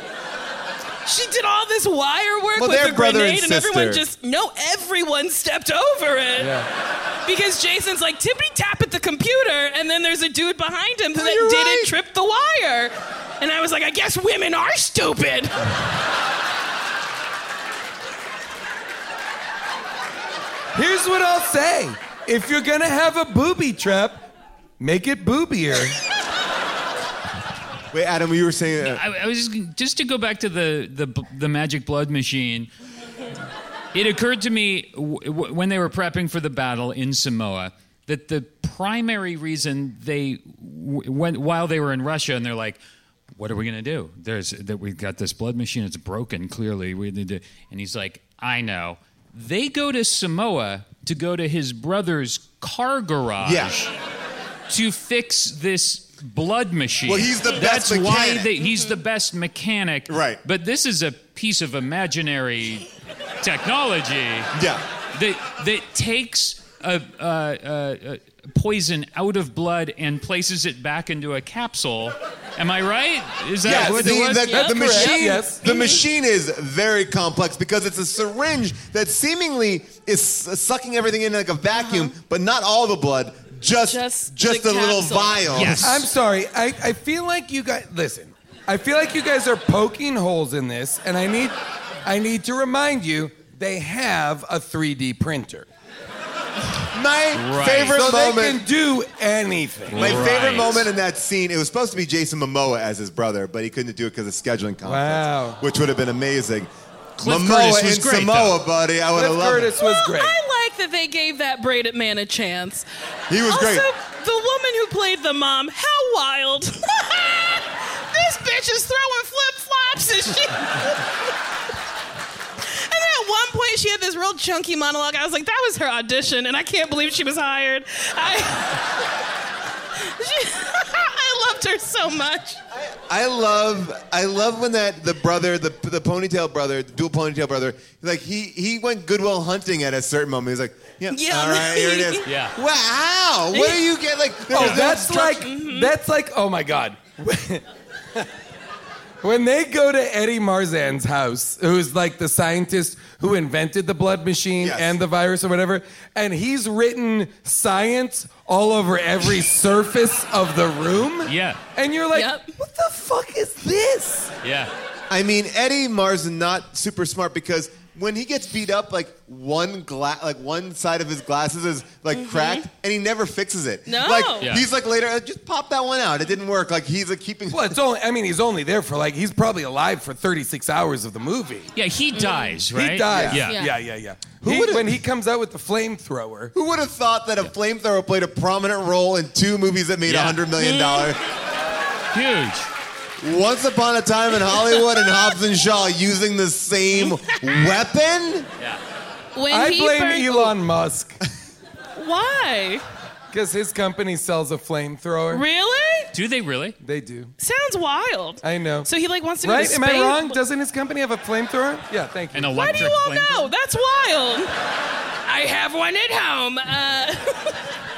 She did all this wire work Well, with they're the brother grenade, and and, everyone sister. just no, everyone stepped over it. Because Jason's like tippity tap at the computer, and then there's a dude behind him that Oh, you're didn't right. trip the wire. And I was like, I guess women are stupid. Here's what I'll say. If you're gonna have a booby trap, make it boobier. Wait, Adam, you were saying. Uh, I, I was just, just to go back to the, the the magic blood machine. It occurred to me w- w- when they were prepping for the battle in Samoa that the primary reason they w- went while they were in Russia and they're like, "What are we gonna do? There's that we've got this blood machine. It's broken. Clearly, we need to." And he's like, "I know." They go to Samoa to go to his brother's car garage Yeah. to fix this blood machine. Well, he's the best That's why mechanic. they, he's the best mechanic. Right. But this is a piece of imaginary technology yeah. that that takes a, a, a, a poison out of blood and places it back into a capsule. Am I right? Is that Yes, what the, it was? the, Yep. the Correct. machine. Yes. The machine is very complex because it's a syringe that seemingly is sucking everything in like a vacuum, but not all the blood. Just, Just just, the a little capsule. vial. Yes. I'm sorry. I, I feel like you guys listen. I feel like you guys are poking holes in this, and I need I need to remind you they have a three D printer. My Right. favorite So they moment. can do anything. My favorite Right. moment in that scene, it was supposed to be Jason Momoa as his brother, but he couldn't do it because of scheduling conflicts. Wow. Which would have been amazing. Cliff Momoa Curtis was in great, Samoa, though. buddy. I would have Cliff loved Curtis was Well, great. I like that they gave that braided man a chance. He was also, great. the woman who played the mom, how wild. This bitch is throwing flip-flops and shit. And then at one point she had this real chunky monologue. I was like, that was her audition, and I can't believe she was hired. I, she, I loved her so much. I love, I love when that the brother, the the ponytail brother, the dual ponytail brother, like he he went Goodwill Hunting at a certain moment. He was like, yeah, Yeah. all right, here it is. Yeah. Wow, what do you get? Like, Oh, there's that's no like structure. that's like oh my god. When they go to Eddie Marzan's house, who's like the scientist who invented the blood machine Yes. and the virus or whatever, and he's written science all over every surface of the room. Yeah. And you're like, Yep. what the fuck is this? Yeah. I mean, Eddie Marzan not super smart because when he gets beat up, like one gla- like one side of his glasses is like cracked, and he never fixes it. No. Like Yeah. he's like later, "Uh, just pop that one out. It didn't work. Like he's like keeping. Well, it's only, I mean, he's only there for like, he's probably alive for thirty-six hours of the movie. Yeah, he dies, right? He dies. Yeah. Yeah, yeah, yeah. yeah. Who He- would've- when he comes out with the flamethrower. Who would have thought that a flamethrower played a prominent role in two movies that made a Yeah. hundred million dollars? Huge. Once Upon a Time in Hollywood and Hobbs and Shaw using the same weapon? When I he blame burned- Elon Musk Why? because his company sells a flamethrower. Really? Do they really? They do. Sounds wild. I know. So he like wants to go Right? to Am I space? wrong? Doesn't his company have a flamethrower? Yeah, thank you. An Why electric do you all flamethrower? know? That's wild. I have one at home. Uh,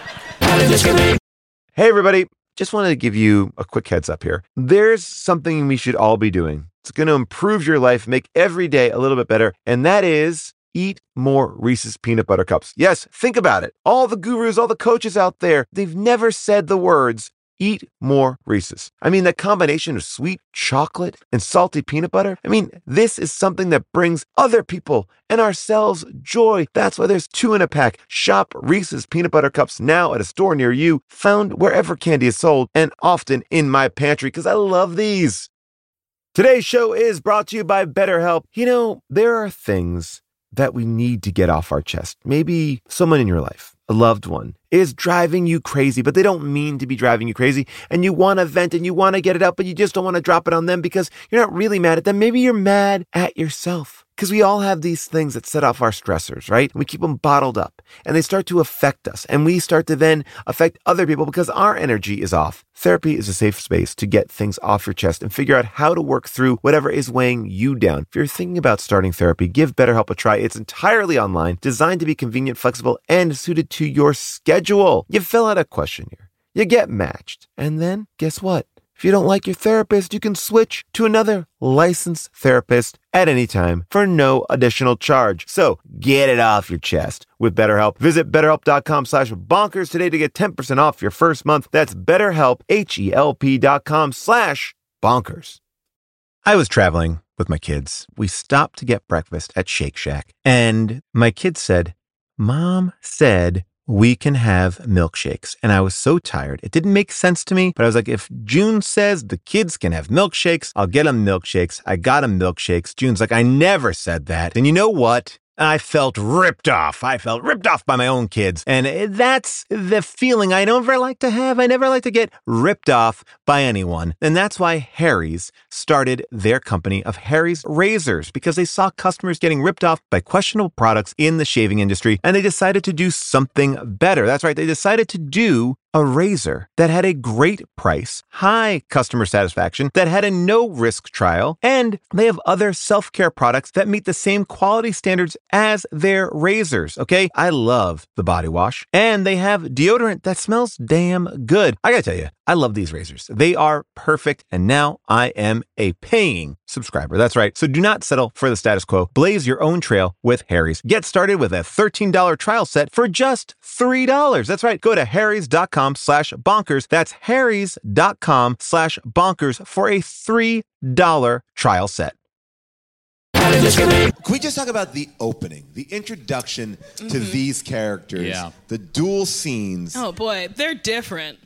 Hey, everybody. Just wanted to give you a quick heads up here. There's something we should all be doing. It's going to improve your life, make every day a little bit better, and that is eat more Reese's peanut butter cups. Yes, think about it. All the gurus, all the coaches out there, they've never said the words, eat more Reese's. I mean, that combination of sweet chocolate and salty peanut butter, I mean, this is something that brings other people and ourselves joy. That's why there's two in a pack. Shop Reese's peanut butter cups now at a store near you, found wherever candy is sold, and often in my pantry because I love these. Today's show is brought to you by BetterHelp. You know, there are things that we need to get off our chest. Maybe someone in your life, a loved one, is driving you crazy, but they don't mean to be driving you crazy. And you want to vent and you want to get it out, but you just don't want to drop it on them because you're not really mad at them. Maybe you're mad at yourself. Because we all have these things that set off our stressors, right? We keep them bottled up and they start to affect us. And we start to then affect other people because our energy is off. Therapy is a safe space to get things off your chest and figure out how to work through whatever is weighing you down. If you're thinking about starting therapy, give BetterHelp a try. It's entirely online, designed to be convenient, flexible, and suited to your schedule. You fill out a questionnaire, you get matched, and then guess what? If you don't like your therapist, you can switch to another licensed therapist at any time for no additional charge. So get it off your chest with BetterHelp. Visit betterhelp.com slash bonkers today to get ten percent off your first month. That's BetterHelp, H-E-L-P dot com slash bonkers. I was traveling with my kids. We stopped to get breakfast at Shake Shack. And my kids said, Mom said we can have milkshakes. And I was so tired. It didn't make sense to me, but I was like, if June says the kids can have milkshakes, I'll get them milkshakes. I got them milkshakes. June's like, I never said that. And you know what? I felt ripped off. I felt ripped off by my own kids. And that's the feeling I never like to have. I never like to get ripped off by anyone. And that's why Harry's started their company of Harry's Razors, because they saw customers getting ripped off by questionable products in the shaving industry, and they decided to do something better. That's right. They decided to do a razor that had a great price, high customer satisfaction, that had a no-risk trial, and they have other self-care products that meet the same quality standards as their razors, okay? I love the body wash, and they have deodorant that smells damn good. I gotta tell you, I love these razors. They are perfect, and now I am a paying subscriber. That's right. So do not settle for the status quo. Blaze your own trail with Harry's. Get started with a thirteen dollars trial set for just three dollars. That's right. Go to harrys.com slash bonkers. That's harrys.com slash bonkers for a three dollars trial set. Can we just talk about the opening, the introduction to these characters, Yeah. the dual scenes, oh boy, they're different.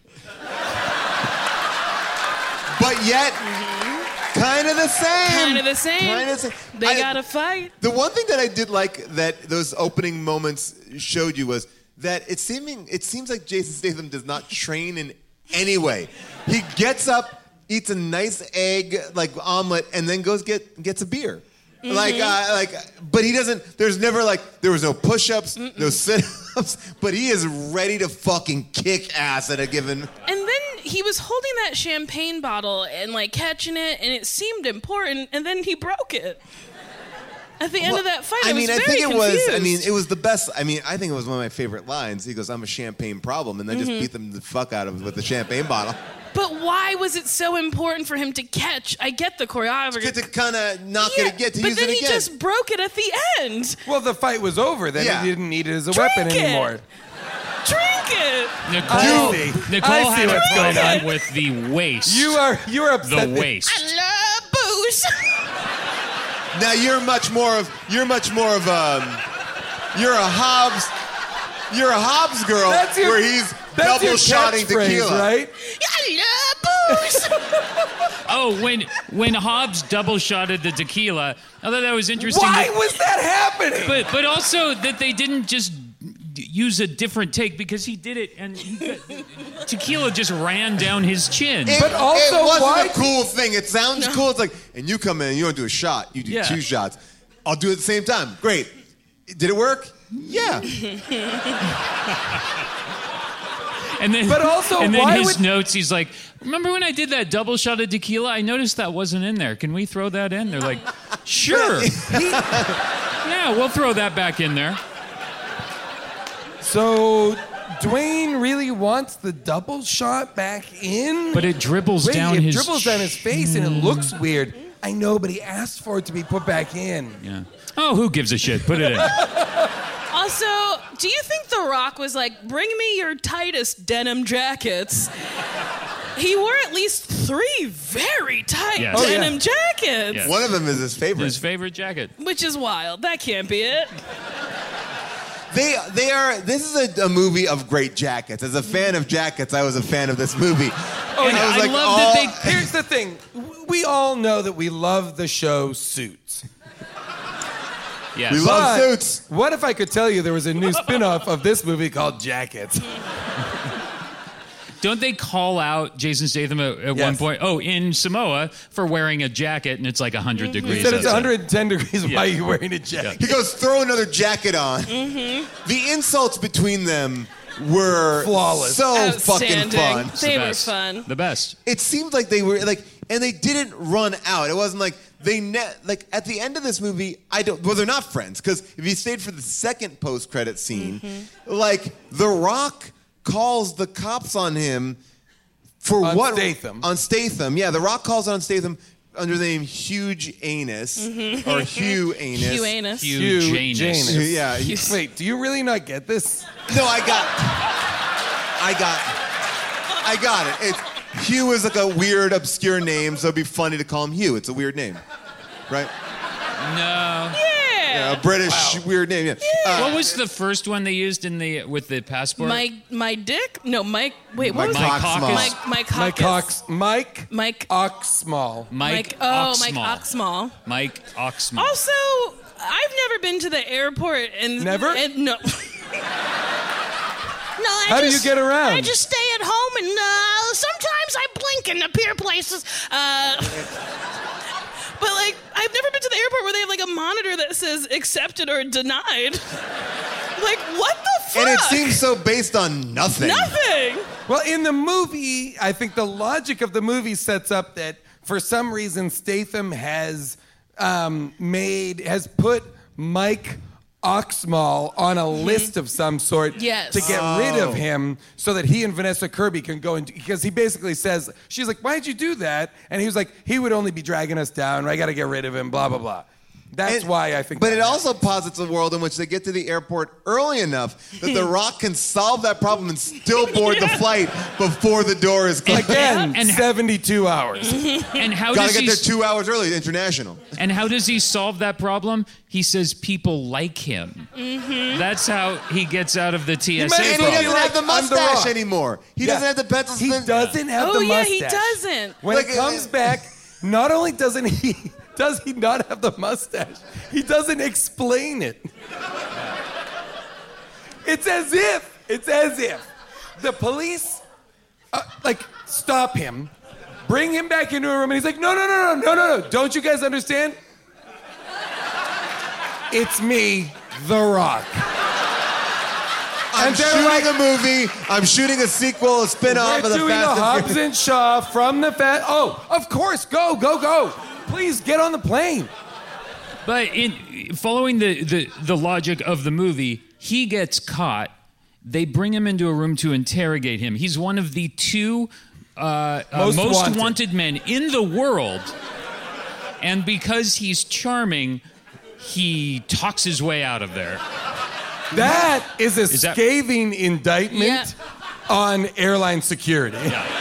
but yet kind of the same. Kind of the same. Kind of the same. They I- gotta fight. The one thing that I did like that those opening moments showed you was that it seeming it seems like Jason Statham does not train in any way. He gets up, eats a nice egg like omelet, and then goes get gets a beer. Mm-hmm. Like, uh, like, but he doesn't. There's never like there was no push-ups, no sit-ups, but he is ready to fucking kick ass at a given. And then he he was holding that champagne bottle and like catching it, and it seemed important, and then he broke it. At the end Well, of that fight, I I mean, was I very think it was. I confused. mean, it was the best. I mean, I think it was one of my favorite lines. He goes, "I'm a champagne problem," and then Mm-hmm. just beat them the fuck out of with the champagne bottle. But why was it so important for him to catch? I get the choreography. Get to kind of knock yeah, it again, to but use then it he again. just broke it at the end. Well, the fight was over. Then Yeah. he didn't need it as a Drink weapon it. anymore. Drink it. Nicole, I see. Nicole I see had what's a going problem on. with the waist. You are you are upset. the that- waist. I love booze. Now you're much more of you're much more of um you're a Hobbs you're a Hobbs girl That's your, where he's that's your double shotting catchphrase, tequila. right? I love booze. Oh, when when Hobbs double shotted the tequila, I thought that was interesting. Why that- was that happening? But but also that they didn't just d- use a different take because he did it and he got, tequila just ran down his chin. It, But also, it wasn't why- a cool thing. It sounds cool. It's like, and you come in and you don't do a shot. You do Yeah. two shots. I'll do it at the same time. Great. Did it work? Yeah. And then, But also, and then why his would- notes, he's like, "Remember when I did that double shot of tequila? I noticed that wasn't in there. Can we throw that in?" They're like, "Sure, yeah, we'll throw that back in there." So Dwayne really wants the double shot back in? But it dribbles Wait, down it his dribbles down his face and it looks weird. I know, but he asked for it to be put back in. Yeah. Oh, who gives a shit? Put it in. Also, do you think The Rock was like, bring me your tightest denim jackets? He wore at least three very tight Yes. Oh, yeah. denim jackets, Yes. One of them is his favorite. His favorite jacket. which is wild. That can't be it. They they are. This is a, a movie of great jackets. As a fan of jackets, I was a fan of this movie. Oh, And yeah. I, was like, love that all- they. Here's the thing. We all know that we love the show Suits. Yes. We love But Suits. What if I could tell you there was a new spin-off of this movie called Jackets? Don't they call out Jason Statham at, at Yes. one point? Oh, in Samoa for wearing a jacket and it's like one hundred degrees. He said it's outside. one hundred ten degrees. Why are you wearing a jacket? He goes, throw another jacket on. Mm-hmm. The insults between them were Flawless. so fucking Outstanding. fun. They The were best. fun. The best. It seemed like they were like, and they didn't run out. It wasn't like they net like at the end of this movie. I don't. Well, they're not friends because if you stayed for the second post-credit scene, Mm-hmm. like The Rock calls the cops on him for On what Statham. on Statham. Yeah, The Rock calls on Statham under the name Huge Anus or Hugh Anus. Hugh Anus. Huge Hugh anus. Janus. Yeah. he- Wait, do you really not get this? No, I got. I got. I got it. It's Hugh is like a weird, obscure name, so it'd be funny to call him Hugh. It's a weird name, right? No. Yeah, a British weird name. Yeah. Uh, What was the first one they used in the with the passport? My my dick? No, Mike. Wait, what Mike was Mike it? Coxmall. Caucus. Mike Mike Mike Caucus. Cox, Mike Mike. Oxmall. Mike, Mike. Oh, Mike Oxmall. Oxmall. Mike Oxmall. Also, I've never been to the airport and Never? and- no. No, I How do just, you get around? I just stay at home and uh, sometimes I blink and appear places. Uh, but like, I've never been to the airport where they have like a monitor that says accepted or denied. Like, what the fuck? and it seems so based on nothing. nothing. Well, in the movie, I think the logic of the movie sets up that for some reason Statham has um, made has put Mike Oxmall on a list of some sort Yes. to get rid of him so that he and Vanessa Kirby can go into because he basically says she's like, why'd you do that? And he was like, he would only be dragging us down. I got to get rid of him. Blah blah blah. That's And- why I think. But that it also posits a world in which they get to the airport early enough that The Rock can solve that problem and still board the flight before the door is closed. again And- seventy-two hours. and how Gotta does get he there two hours early, international. and how does he solve that problem? He says people like him. Mm-hmm. That's how he gets out of the T S might A as And he well problem. doesn't have the I'm The mustache Rock. anymore. He Yeah. doesn't have the pencils. He and- doesn't have Oh the yeah, mustache. he doesn't. When Like, it comes uh, back, not only doesn't he does he not have the mustache, he doesn't explain it. It's as if it's as if the police uh, like stop him, bring him back into a room, and he's like, no, no, no, no, no, no, no. Don't you guys understand? It's me, The Rock. I'm And they're shooting like- a movie. I'm shooting a sequel, a spin-off We're of the doing Fast a and Hobbs Furious. and Shaw from the Fast. Oh, of course, go, go, go. Please get on the plane. But in following the, the, the logic of the movie, he gets caught. They bring him into a room to interrogate him. He's one of the two uh, uh, Most most, wanted. wanted men in the world. And because he's charming, he talks his way out of there. That is a Is that- scathing indictment Yeah. on airline security.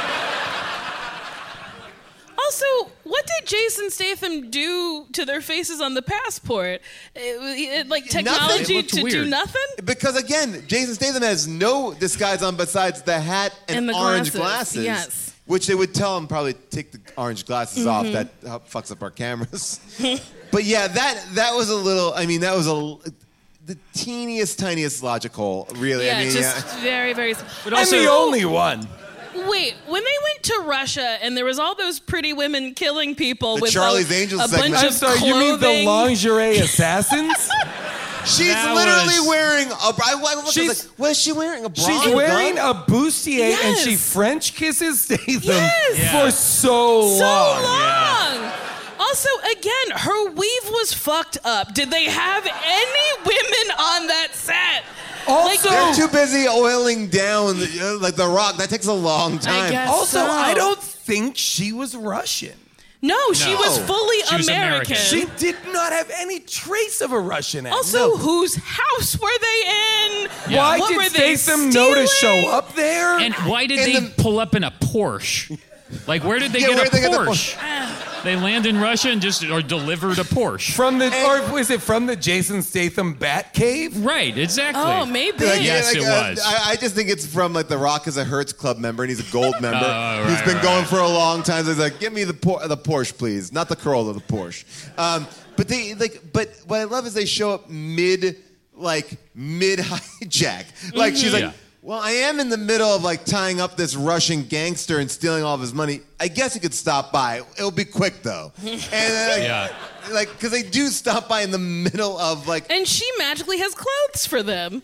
Also, what did Jason Statham do to their faces on the passport? It, it, like technology It looked to do weird. nothing? Because again, Jason Statham has no disguise on besides the hat and, And the orange glasses, glasses. yes. Which they would tell him probably take the orange glasses off. Mm-hmm. That uh, fucks up our cameras. But yeah, that that was a little. I mean, that was a the teeniest, tiniest logic hole. Really. Yeah, I mean, just yeah. very, very. But I'm the only one. Wait, when they went to Russia and there was all those pretty women killing people The with Charlie's a, Angels a segment. bunch I'm of sorry, clothing. you mean the lingerie assassins? She's That literally was- wearing a. I, I looked, I She's- was like, what is she wearing? A bra? She's and wearing gun? a bustier and she Yes. French kisses Statham Yes. Yeah. for so long. So long. Also, again, her weave was fucked up. Did they have any women on that set? Also, They're too busy oiling down uh, like the Rock. That takes a long time. guess. also, So- I don't think she was Russian. No, she No. was fully She was American. American. She did not have any trace of a Russian accent. Also, whose house were they in? Why What were did they Statham know to stealing? show up there? And why did In they the- pull up in a Porsche? Like, where did they Yeah, get where'd a they get the Porsche? They land in Russia and just or delivered a Porsche. From the, or was it from the Jason Statham Bat Cave? Right, exactly. Oh, maybe. Like, Yes, like, it uh, was. I, I just think it's from like The Rock is a Hertz Club member and he's a gold member. Oh, He's right, been right, going right. for a long time. So he's like, give me the Por- the Porsche, please, not the Corolla, the Porsche. Um, but they like, but what I love is they show up mid, like mid hijack. Like she's like. Yeah. Well, I am in the middle of like tying up this Russian gangster and stealing all of his money. I guess you could stop by. It'll be quick though. And then, like, Yeah. like because they do stop by in the middle of like. And she magically has clothes for them.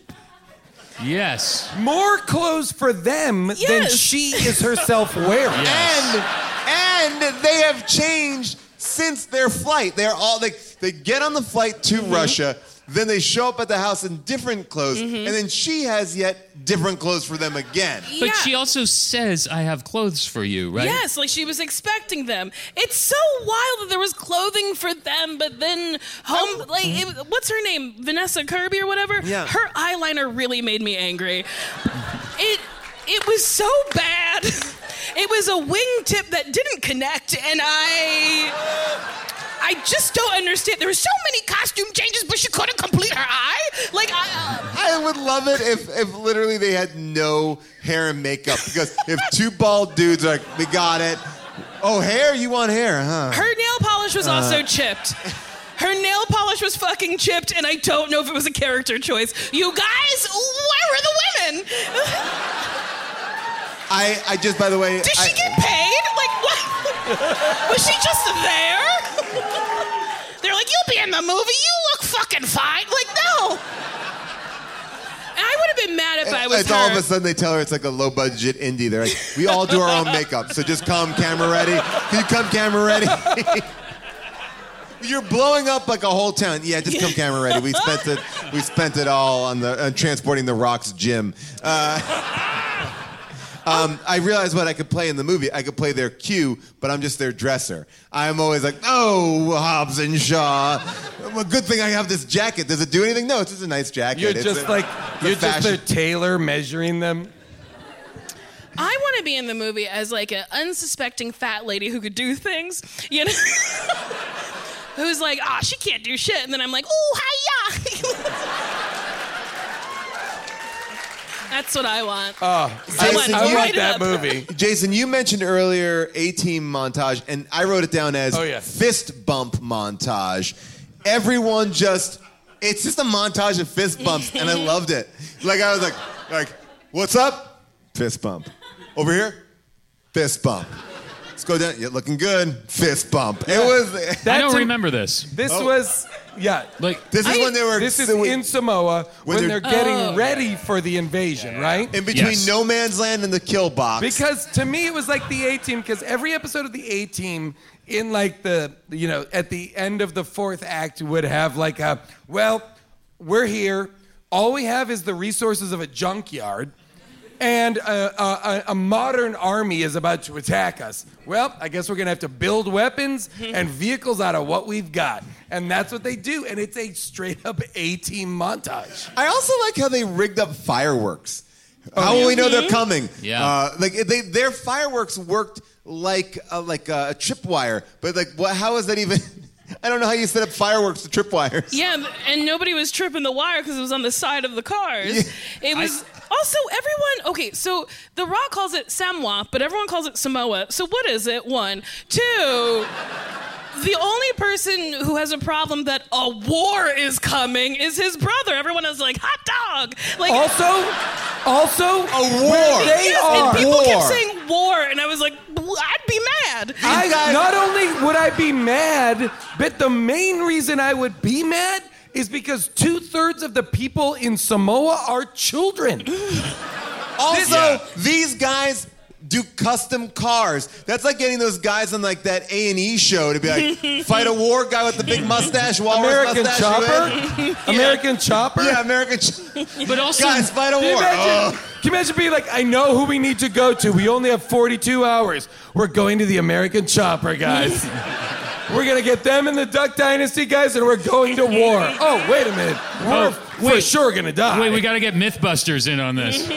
Yes. More clothes for them than Yes. she is herself wearing. And and they have changed since their flight. They're all they they get on the flight to Russia, then they show up at the house in different clothes, and then she has yet different clothes for them again. But Yeah. she also says, I have clothes for you, right? Yes, like she was expecting them. It's so wild that there was clothing for them, but then home, like, it, what's her name? Vanessa Kirby or whatever? Yeah. Her eyeliner really made me angry. It, it was so bad. It was a wingtip that didn't connect, and I... I just don't understand. There were so many costume changes, but she couldn't complete her eye. Like, I, I would love it if, if literally they had no hair and makeup. Because if two bald dudes are like, we got it. Oh, hair? You want hair, huh? her nail polish was also chipped. Her nail polish was fucking chipped, and I don't know if it was a character choice. You guys, where were the women? I, I just, by the way. Did she I, get paid? Like, what? Was she just there? They're like, you'll be in the movie. You look fucking fine. Like, no. And I would have been mad if I was it's her. all of a sudden they tell her it's like a low budget indie. They're like, we all do our own makeup, so just come camera ready. Can you come camera ready? You're blowing up like a whole town. Yeah, just come camera ready. We spent it. We spent it all on the on transporting the Rock's gym. Uh, um, I realized what I could play in the movie. I could play their cue, but I'm just their dresser. I'm always like, oh, Hobbs and Shaw. Well, good thing I have this jacket. Does it do anything? No, it's just a nice jacket. You're It's just a- like, it's a you're just fashion- the tailor measuring them. I want to be in the movie as like an unsuspecting fat lady who could do things, you know? Who's like, ah, oh, she can't do shit. And then I'm like, oh, hiya. That's what I want. Oh, I Jason, want, you- I write want it that up. movie. Jason, you mentioned earlier A-Team montage, and I wrote it down as Oh, yeah. fist bump montage. Everyone just, it's just a montage of fist bumps, and I loved it. Like, I was like, like, what's up? Fist bump. Over here? Fist bump. Let's go down. You're looking good. Fist bump. It was... I That don't to- remember this. This Oh. was Yeah. Like, This is I- when they were. This is they were- in Samoa when, when they're, they're- getting Oh. ready for the invasion, right? in between Yes. No Man's Land and the Kill Box. Because to me it was like the A-Team, because every episode of the A-Team in like the, you know, at the end of the fourth act would have like a, well, we're here. All we have is the resources of a junkyard. And a, a, a modern army is about to attack us. Well, I guess we're going to have to build weapons and vehicles out of what we've got. And that's what they do. And it's a straight up A-Team montage. I also like how they rigged up fireworks. How will we know they're coming? Yeah. Uh, like they, their fireworks worked like a, like a tripwire, but like, what? How is that even? I don't know how you set up fireworks to tripwires. Yeah, and nobody was tripping the wire because it was on the side of the cars. Yeah. It was also everyone. Okay, so The Rock calls it Samoa, but everyone calls it Samoa. So what is it? One, two. The only person who has a problem that a war is coming is his brother. Everyone is like, hot dog. Like Also, also, A war. where they yes, are. and people kept war. saying war, and I was like, I'd be mad. I, guys- not only would I be mad, but the main reason I would be mad is because two-thirds of the people in Samoa are children. Also, Yeah. these guys do custom cars. That's like getting those guys on like that A and E show to be like, fight a war guy with the big mustache, walrus American mustache. Chopper? American Chopper? Yeah, American. Ch- but also, guys, fight a Can you, war. imagine, Ugh. can you imagine being like, I know who we need to go to. We only have forty-two hours. We're going to the American Chopper, guys. We're going to get them in the Duck Dynasty, guys, and we're going to war. Oh, wait a minute. We're Oh, for wait. sure going to die. wait, we got to get Mythbusters in on this.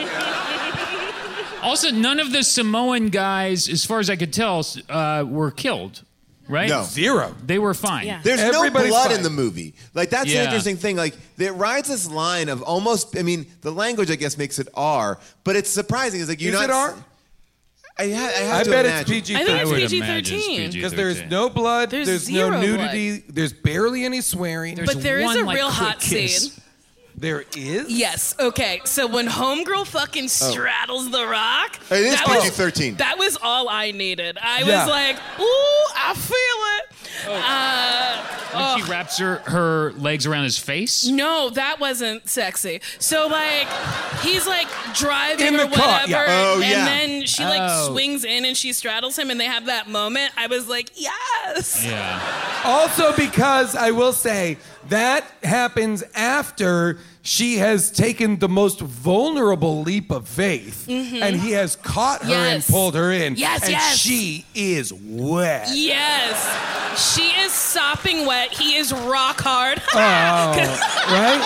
Also, none of the Samoan guys, as far as I could tell, uh, were killed, right? No. Zero. They were fine. Yeah. There's no Everybody's blood fine. in the movie. Like, that's Yeah. an interesting thing. Like, it rides this line of almost, I mean, the language, I guess, makes it R, but it's surprising. It's like, you're Is not. it R? I, ha- I have I to bet imagine. it's P G I think I it's would P G imagine it's thirteen. P G Because there's thirteen. no blood, There's there's, no zero nudity, there's barely any swearing. There's But there is one, a like, real quick hot kiss. scene. There is? Yes. Okay. So when Homegirl fucking straddles the rock, It is that was- P G thirteen. That was all I needed. I Yeah. was like, ooh, I feel it. Uh, When she wraps her, her legs around his face. no, that wasn't sexy. So like, he's like driving In or the car, whatever, yeah. Oh, and yeah. then she like Oh. swings in and she straddles him, and they have that moment. I was like, yes. Yeah. Also, because I will say that happens after she has taken the most vulnerable leap of faith, and he has caught her and Yes. pulled her in. Yes, and yes. she is wet. Yes. She is sopping wet. He is rock hard. Right?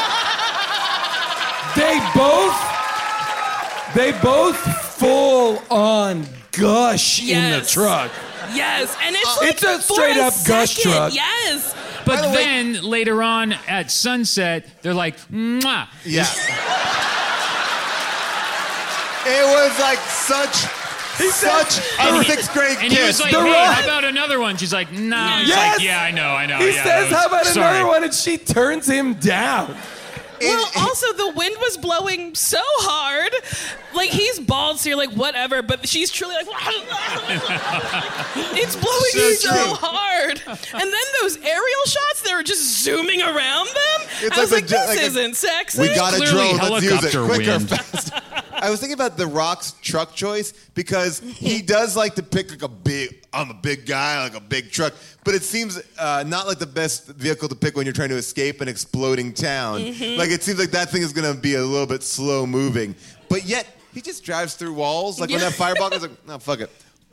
They both, they both full on gush in the Yes. truck. Yes, and it's like It's a for straight up gush second. truck. Yes. But the way- then later on at sunset, they're like, mwah. Yeah. It was like such, such And a he- sixth grade And he was kiss. like, The hey, Rock- how about another one? She's like, no. He's Yes. like, yeah, I know, I know. He yeah, says, that was- how about sorry. another one? And she turns him down. Well, also the wind was blowing so hard. Like he's bald, so you're like, whatever. But she's truly like, it's blowing So so, true. hard. And then those aerial shots, they were just zooming around them. It's I was like like, the- this like a- isn't sexy. We got a Clearly drone. Let's use it helicopter quicker, wind. faster. I was thinking about The Rock's truck choice because he does like to pick like a big. I'm a big guy, like a big truck, but it seems uh, not like the best vehicle to pick when you're trying to escape an exploding town. Like it seems like that thing is going to be a little bit slow moving, but yet he just drives through walls. Like when that fireball goes, like, no, fuck it.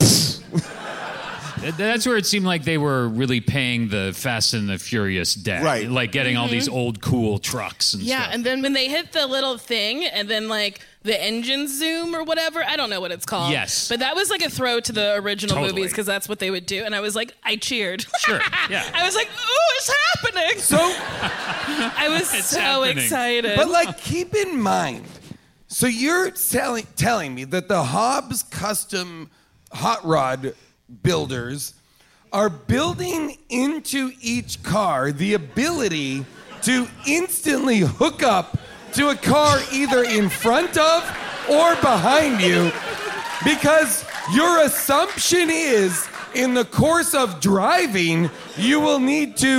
Th- That's where it seemed like they were really paying the Fast and the Furious debt. Right. Like getting all these old cool trucks and Yeah, stuff. and then when they hit the little thing, and then like the engine zoom or whatever, I don't know what it's called. Yes. but that was like a throw to the original Totally. movies because that's what they would do, and I was like, I cheered. Sure, yeah. I was like, ooh, it's happening. So, I was It's so happening. excited. but like, keep in mind. So you're telling telling me that the Hobbs custom hot rod builders are building into each car the ability to instantly hook up to a car either in front of or behind you, because your assumption is in the course of driving you will need to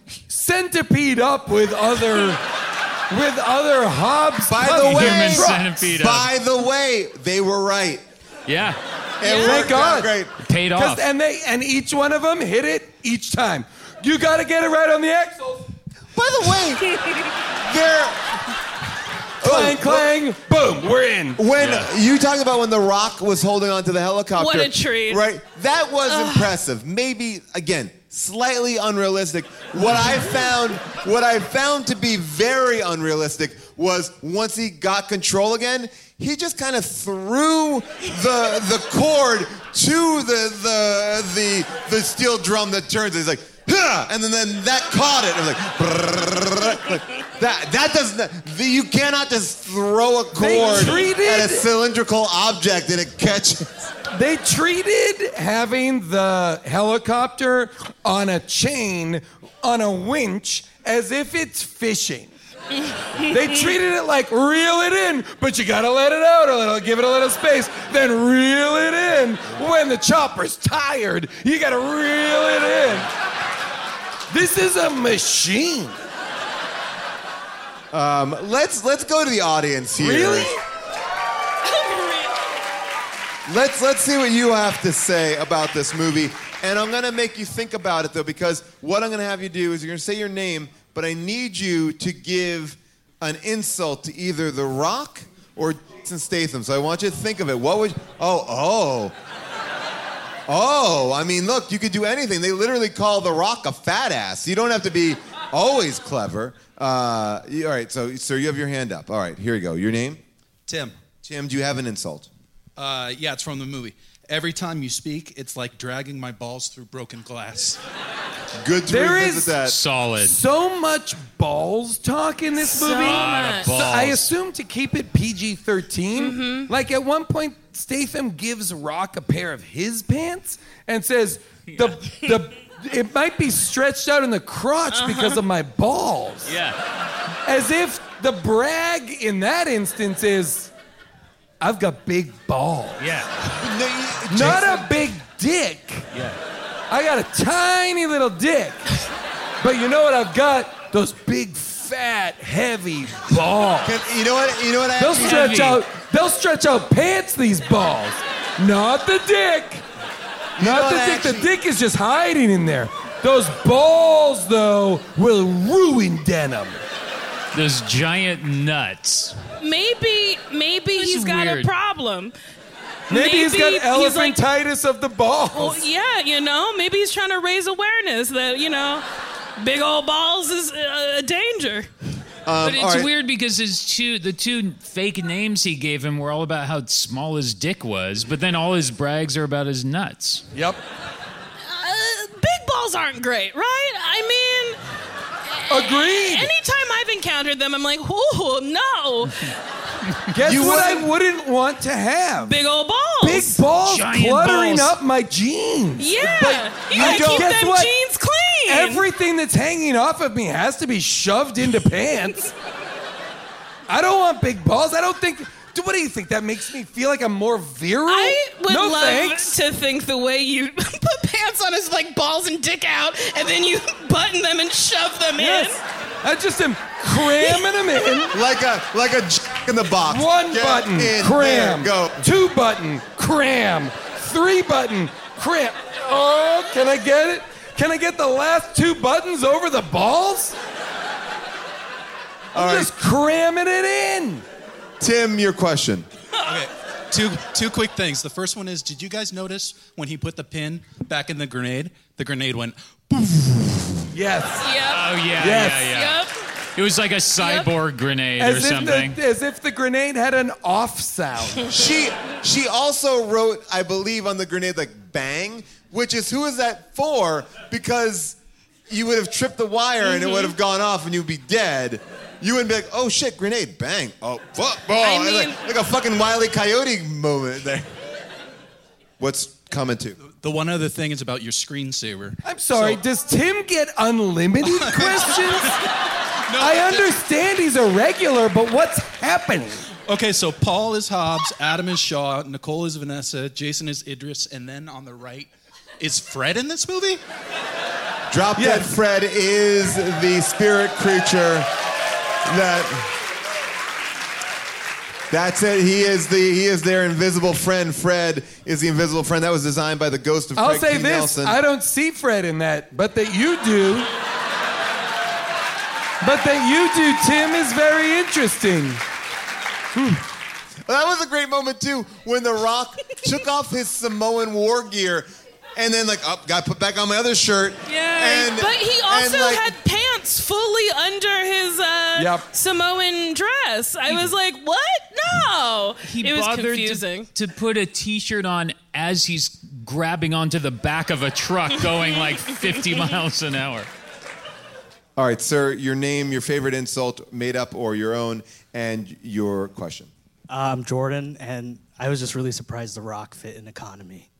centipede up with other with other Hobbs. By Club the way, Human trucks. centipede. by the way, they were right. Yeah. It Thank worked out God. great. Paid 'Cause- off. And they and each one of them hit it each time. You got to get it right on the axles. By the way, they're Clang, clang, boom, we're in. when you talk about when The Rock was holding onto the helicopter. What a treat. Right? That was impressive. Maybe again, slightly unrealistic. What I found what I found to be very unrealistic was once he got control again, he just kind of threw the the cord to the the the the steel drum that turns. He's like, "Huh!" and then, then that caught it. It was like, brrrr. Like, that that doesn't. You cannot just throw a cord treated- at a cylindrical object and it catches. They treated having the helicopter on a chain, on a winch, as if it's fishing. They treated it like reel it in, but you gotta let it out a little, give it a little space, then reel it in. When the chopper's tired, you gotta reel it in. This is a machine. Um, let's let's go to the audience here. Really? Let's let's see what you have to say about this movie. And I'm gonna make you think about it though, because what I'm gonna have you do is you're gonna say your name, but I need you to give an insult to either The Rock or Jason Statham. So I want you to think of it. What would oh oh. Oh, I mean, look, you could do anything. They literally call The Rock a fat ass. You don't have to be always clever. Uh, you- all right, so sir, you have your hand up. All right, here you go. Your name? Tim. Tim, do you have an insult? Uh, yeah, it's from the movie. Every time you speak, it's like dragging my balls through broken glass. Good to There revisit is- that. Solid. So much balls talk in this So movie. much. So I Balls. assume to keep it P G thirteen. Mm-hmm. Like at one point, Statham gives Rock a pair of his pants and says, "the the it might be stretched out in the crotch because of my balls." Yeah. As if the brag in that instance is, "I've got big balls, Yeah. No, you- not Jason- a big dick. Yeah. I got a tiny little dick, but you know what I've got? Those big, fat, heavy balls." Can- you know what? You know what? I They'll actually- stretch Heavy. out. They'll stretch out pants. These balls, not the dick. Not know the what, dick. The actually- dick is just hiding in there. Those balls, though, will ruin denim. Those giant nuts. Maybe, maybe That's he's got weird. a problem. Maybe, he's got Maybe he's like- elephantitis of the balls. Well, yeah, you know, maybe he's trying to raise awareness that, you know, big old balls is uh, a danger. But it's all right. weird because his two, the two fake names he gave him were all about how small his dick was, but then all his brags are about his nuts. Yep. Uh, big balls aren't great, right? I mean, Agreed. anytime I've encountered them, I'm like, ooh, no. Guess You what I wouldn't- wouldn't want to have? Big old balls. Big balls Giant cluttering balls. up my jeans. Yeah. But you gotta don't- keep guess them what? jeans clean. Everything that's hanging off of me has to be shoved into pants. I don't want big balls. I don't think. Dude, what do you think? That makes me feel like I'm more virile? I would no love thanks. to think the way you put pants on his like balls and dick out, and then you button them and shove them Yes. I just am cramming them in. like a like a jack in the box. One Get button, in cram. there, go. Two button, cram. Three button, cram. Oh, can I get it? Can I get the last two buttons over the balls? I'm All right. just cramming it in. Tim, your question. Okay, two two quick things. The first one is, did you guys notice when he put the pin back in the grenade, the grenade went, Yes. Yep. Oh yeah, Yes. yeah, yeah. Yep. It was like a cyborg grenade or As if, something. the, as if the grenade had an off sound. She she also wrote, I believe, on the grenade like bang, which is who is that for? Because you would have tripped the wire and it would have gone off and you'd be dead. You wouldn't be like, oh shit, grenade, bang. Oh, fuck. Oh, I it's mean- like, like a fucking Wile E. Coyote moment there. What's coming to? the one other thing is about your screensaver. I'm sorry, So- does Tim get unlimited questions? I understand he's a regular, but what's happening? Okay, so Paul is Hobbs, Adam is Shaw, Nicole is Vanessa, Jason is Idris, and then on the right is Fred in this movie? Drop Dead Yes. Fred is the spirit creature that. That's it. He is the he is their invisible friend. Fred is the invisible friend that was designed by the ghost of I'll Craig say T. this: Nelson. I don't see Fred in that, but that you do. But that you do, Tim, is very interesting. Well, that was a great moment too when The Rock took off his Samoan war gear. And then, like, oh, got to put back on my other shirt. Yeah. And, but he also and, like, had pants fully under his uh, Yep. Samoan dress. I was like, what? No. He it was bothered confusing. to, to put a T-shirt on as he's grabbing onto the back of a truck going like fifty miles an hour. All right, sir, your name, your favorite insult, made up or your own, and your question. I'm Jordan, and I was just really surprised The Rock fit in Economy.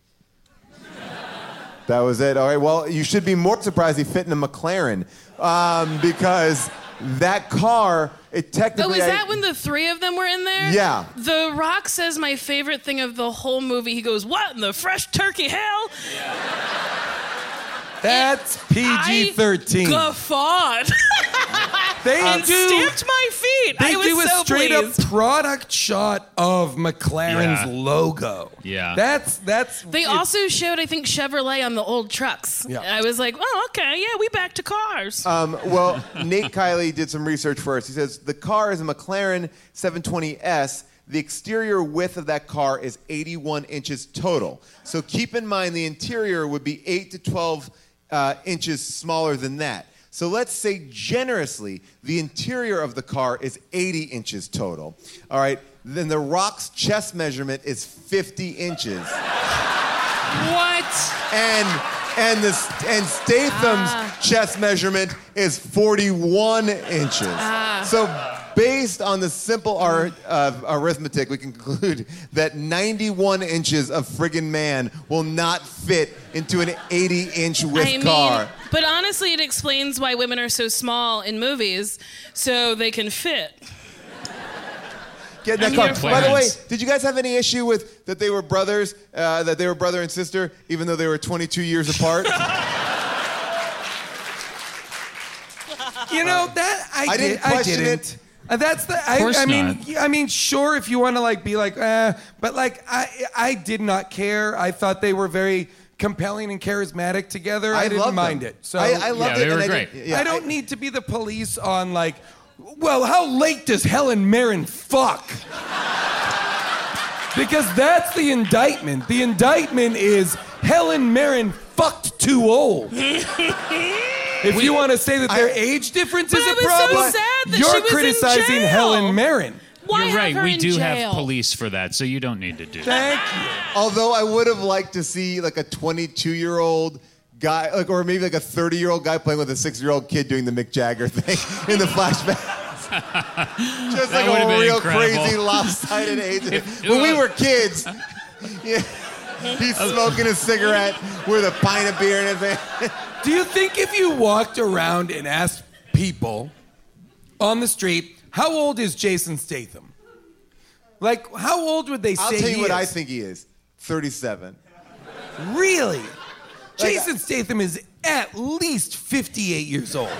That was it. All right, well, you should be more surprised he fit in a McLaren um, because that car, it technically... Oh, is I- that when the three of them were in there? Yeah. The Rock says my favorite thing of the whole movie. He goes, what in the fresh turkey hell? That's P G thirteen. I guffawed. They and do. stamped my feet. They I was do a so straight pleased. up product shot of McLaren's Yeah. logo. Yeah. That's that's. They it- also showed, I think, Chevrolet on the old trucks. Yeah. I was like, oh, okay, yeah, we back to cars. Um, well, Nate Kiley did some research for us. He says the car is a McLaren seven twenty S. The exterior width of that car is eighty-one inches total. So keep in mind the interior would be eight to twelve uh, inches smaller than that. So let's say generously the interior of the car is eighty inches total. All right, then The Rock's chest measurement is fifty inches. What? And and the and Statham's Ah. chest measurement is forty-one inches. Ah. So based on the simple ar- uh, arithmetic, we can conclude that ninety-one inches of friggin' man will not fit into an eighty-inch width I mean, car. but honestly, it explains why women are so small in movies, so they can fit. Get in that I'm car. here for By the it. way, did you guys have any issue with that they were brothers, uh, that they were brother and sister, even though they were twenty-two years apart? You know that I, I did. didn't I question didn't. it. Uh, that's the. I, course I mean, not. I mean, sure, if you want to like be like, eh, but like, I, I did not care. I thought they were very compelling and charismatic together. I, didn't loved mind them. it. So I, I loved Yeah, it. they were and I great. didn't- yeah, I don't I- need to be the police on like, well, how late does Helen Mirren fuck? Because that's the indictment. The indictment is Helen Mirren fucked too old. If you want to say that their I- age difference But is I a was so problem, sad that you're she was in criticizing jail. Helen Mirren. Why You're have right. her We in do jail? have police for that, so you don't need to do that. Thank you. Although I would have liked to see like a twenty-two-year-old guy, like, or maybe like a thirty-year-old guy playing with a six-year-old kid doing the Mick Jagger thing in the flashback. Just That like would've a been real incredible. crazy lopsided age. If- When we were kids, yeah, he's smoking a cigarette with a pint of beer in his hand. Do you think if you walked around and asked people on the street, how old is Jason Statham? Like, how old would they I'll say tell you he what is? I think he is. thirty-seven. Really? Jason Statham is at least fifty-eight years old.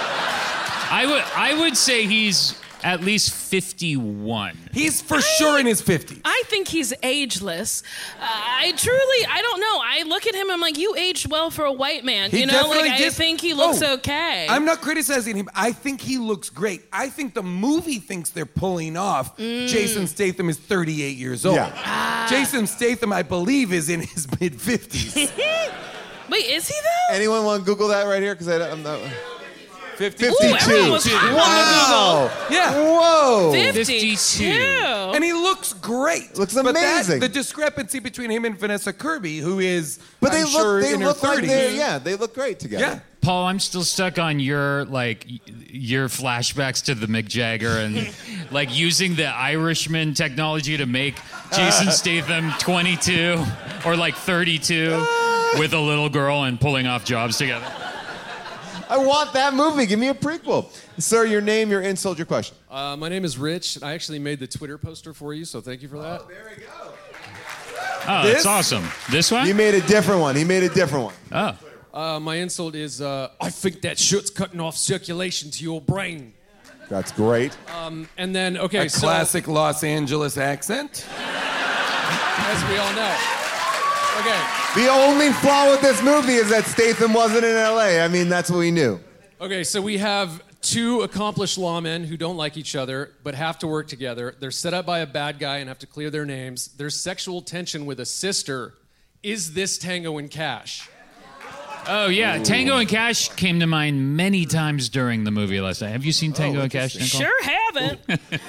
I would I would say he's at least fifty-one. He's for sure in his fifties. I think he's ageless. Uh, I truly, I don't know. I look at him, I'm like, you aged well for a white man. He you know, definitely like I did- think he looks Oh, okay. I'm not criticizing him. I think he looks great. I think the movie thinks they're pulling off Mm. Jason Statham is thirty-eight years old. Yeah. Ah. Jason Statham, I believe, is in his mid-fifties. Wait, is he though? Anyone want to Google that right here? Because I'm not. fifty-two. Ooh, everyone was hot Wow. Yeah. Whoa. fifty-two. fifty-two. And he looks great. Looks But that- amazing. the discrepancy between him and Vanessa Kirby, who is, But they I'm look, sure, they in look her like thirties. they're, yeah, they look great together. Yeah. Paul, I'm still stuck on your like y- your flashbacks to the Mick Jagger and like using the Irishman technology to make Jason Statham twenty-two or like thirty-two with a little girl and pulling off jobs together. I want that movie. Give me a prequel. Sir, your name, your insult, your question. Uh, my name is Rich, and I actually made the Twitter poster for you, so thank you for that. Oh, This? that's awesome. This one? He made a different one. He made a different one. Oh. Uh, my insult is, uh, I think that shit's cutting off circulation to your brain. That's great. Um, and then, okay, A so... classic Los Angeles accent. As we all know. Okay. The only flaw with this movie is that Statham wasn't in L A. I mean, that's what we knew. Okay, so we have two accomplished lawmen who don't like each other but have to work together. They're set up by a bad guy and have to clear their names. There's sexual tension with a sister. Is this Tango and Cash? Oh, yeah. Ooh. Tango and Cash came to mind many times during the movie last night. Have you seen Tango oh, and Cash, Nicole? Sure haven't.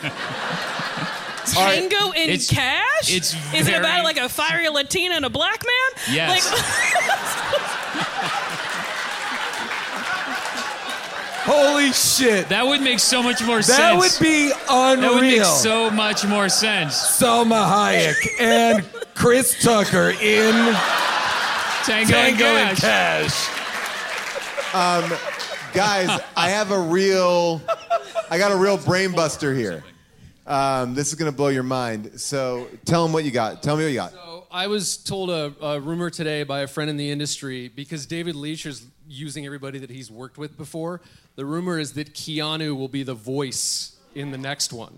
Tango and it's, Cash? It's Is very... it about like a fiery Latina and a black man? Yes. Like... Holy shit. That would make so much more that sense. That would be unreal. That would make so much more sense. Salma Hayek and Chris Tucker in Tango, Tango and Cash. And Cash. Um, guys, I have a real, I got a real brain buster here. Um, this is going to blow your mind. So tell them what you got. Tell me what you got. So I was told a, a rumor today by a friend in the industry, because David Leitch is using everybody that he's worked with before. The rumor is that Keanu will be the voice in the next one.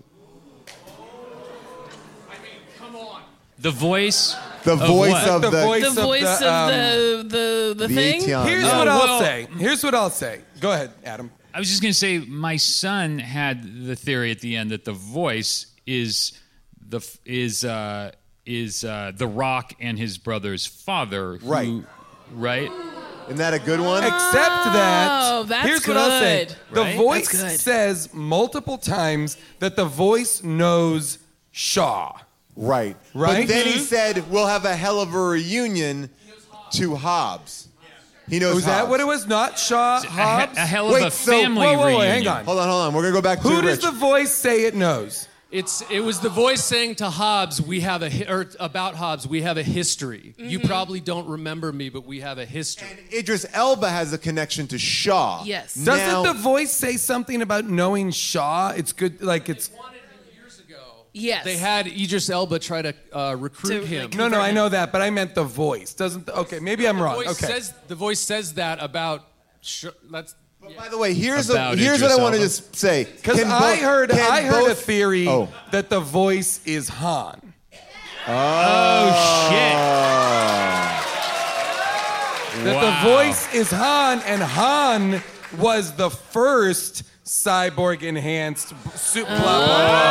I mean, come on. The voice? The of voice what? of the, the... voice The of voice the, of um, the, the, the, the thing? Aetion. Here's Yeah. what I'll well- say. Here's what I'll say. Go ahead, Adam. I was just going to say, my son had the theory at the end that the voice is the is uh, is uh, The Rock and his brother's father. Who, Right. Right? Isn't that a good one? Except that, Oh, that's here's what I'll say. good. The Right? voice That's good. says multiple times that the voice knows Shaw. Right. Right? But then he Mhm. said, we'll have a hell of a reunion to Hobbs. He knows Was Hobbs. that what it was? Not Shaw, A, Hobbs? a hell of Wait, a so- family whoa, whoa, whoa, reunion. hang on. Hold on, hold on. We're going to go back to Who Rich. does the voice say it knows? It's it was the voice saying to Hobbs, we have a hi- or about Hobbs, we have a history. You probably don't remember me, but we have a history. And Idris Elba has a connection to Shaw. Yes. Doesn't Now- the voice say something about knowing Shaw? It's good, like it's... Wanted him years ago. Yes. They had Idris Elba try to uh, recruit To, him. like, No, no, I know that, but I meant the voice. Doesn't... Okay, maybe I'm The wrong. voice Okay. says the voice says that about. Sh- let's. But by the way, here's, a, About here's what Idris I want to Elba. just say. Because Can I bo- heard, can I heard a both- theory Oh. that the voice is Han. Oh, shit. That Wow. the voice is Han, and Han was the first cyborg-enhanced suit. Blah, blah,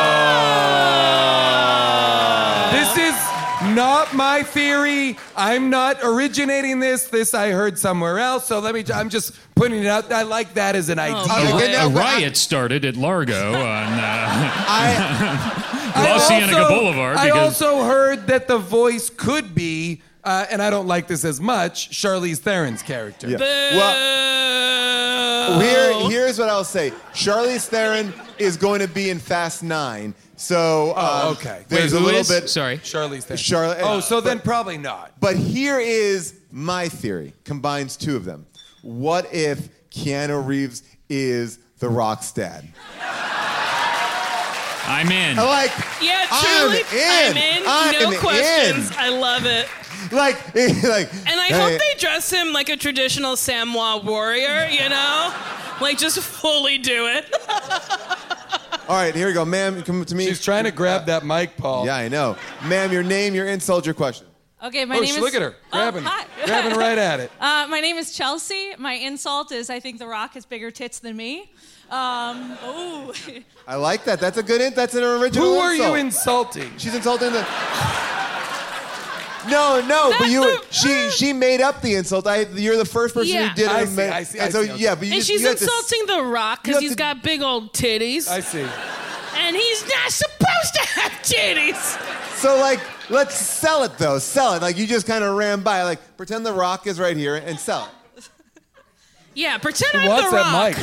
blah. This is not my theory. I'm not originating this. This I heard somewhere else. So let me. I'm just putting it out. I like that as an idea. Okay, A now- riot started at Largo on uh, I, I La Cienega also- Boulevard. I Because also heard that the voice could be, uh, and I don't like this as much, Charlize Theron's character. yeah. Well, here, here's what I'll say. Charlize Theron is going to be in Fast Nine. So um, Oh, okay. wait, there's a who little is? bit. Sorry. Charlize Theron. Charli- oh, so but- then probably not. But here is my theory. Combines two of them. What if Keanu Reeves is the Rock's dad? I'm in. I like. Yeah, I'm truly, in. I'm in. I'm no in. questions. I love it. Like, like. And I hey, hope they dress him like a traditional Samoa warrior, you know? Like, just fully do it. All right, here we go, ma'am. Come to me. She's trying to grab that mic, Paul. Yeah, I know, ma'am. Your name, your insult, your question. Okay, my Oh, name sh- is... look at her. Grabbing. Oh, hi. Grabbing right at it. Uh, my name is Chelsea. My insult is I think The Rock has bigger tits than me. Um, ooh. I like that. That's a good. In, that's an original. Who are insult. you insulting? She's insulting the. No, no, but That's you. the- She she made up the insult. I. You're the first person Yeah. who did it. I and see, ma- I see, And I so see, okay. yeah, but you And just, she's you have to- insulting The Rock you because have he's to- got big old titties. I see. And he's not supposed to have titties. So like, let's sell it though. Sell it. Like you just kind of ran by. Like pretend the Rock is right here and sell it. Yeah, pretend Who I'm wants The Rock. that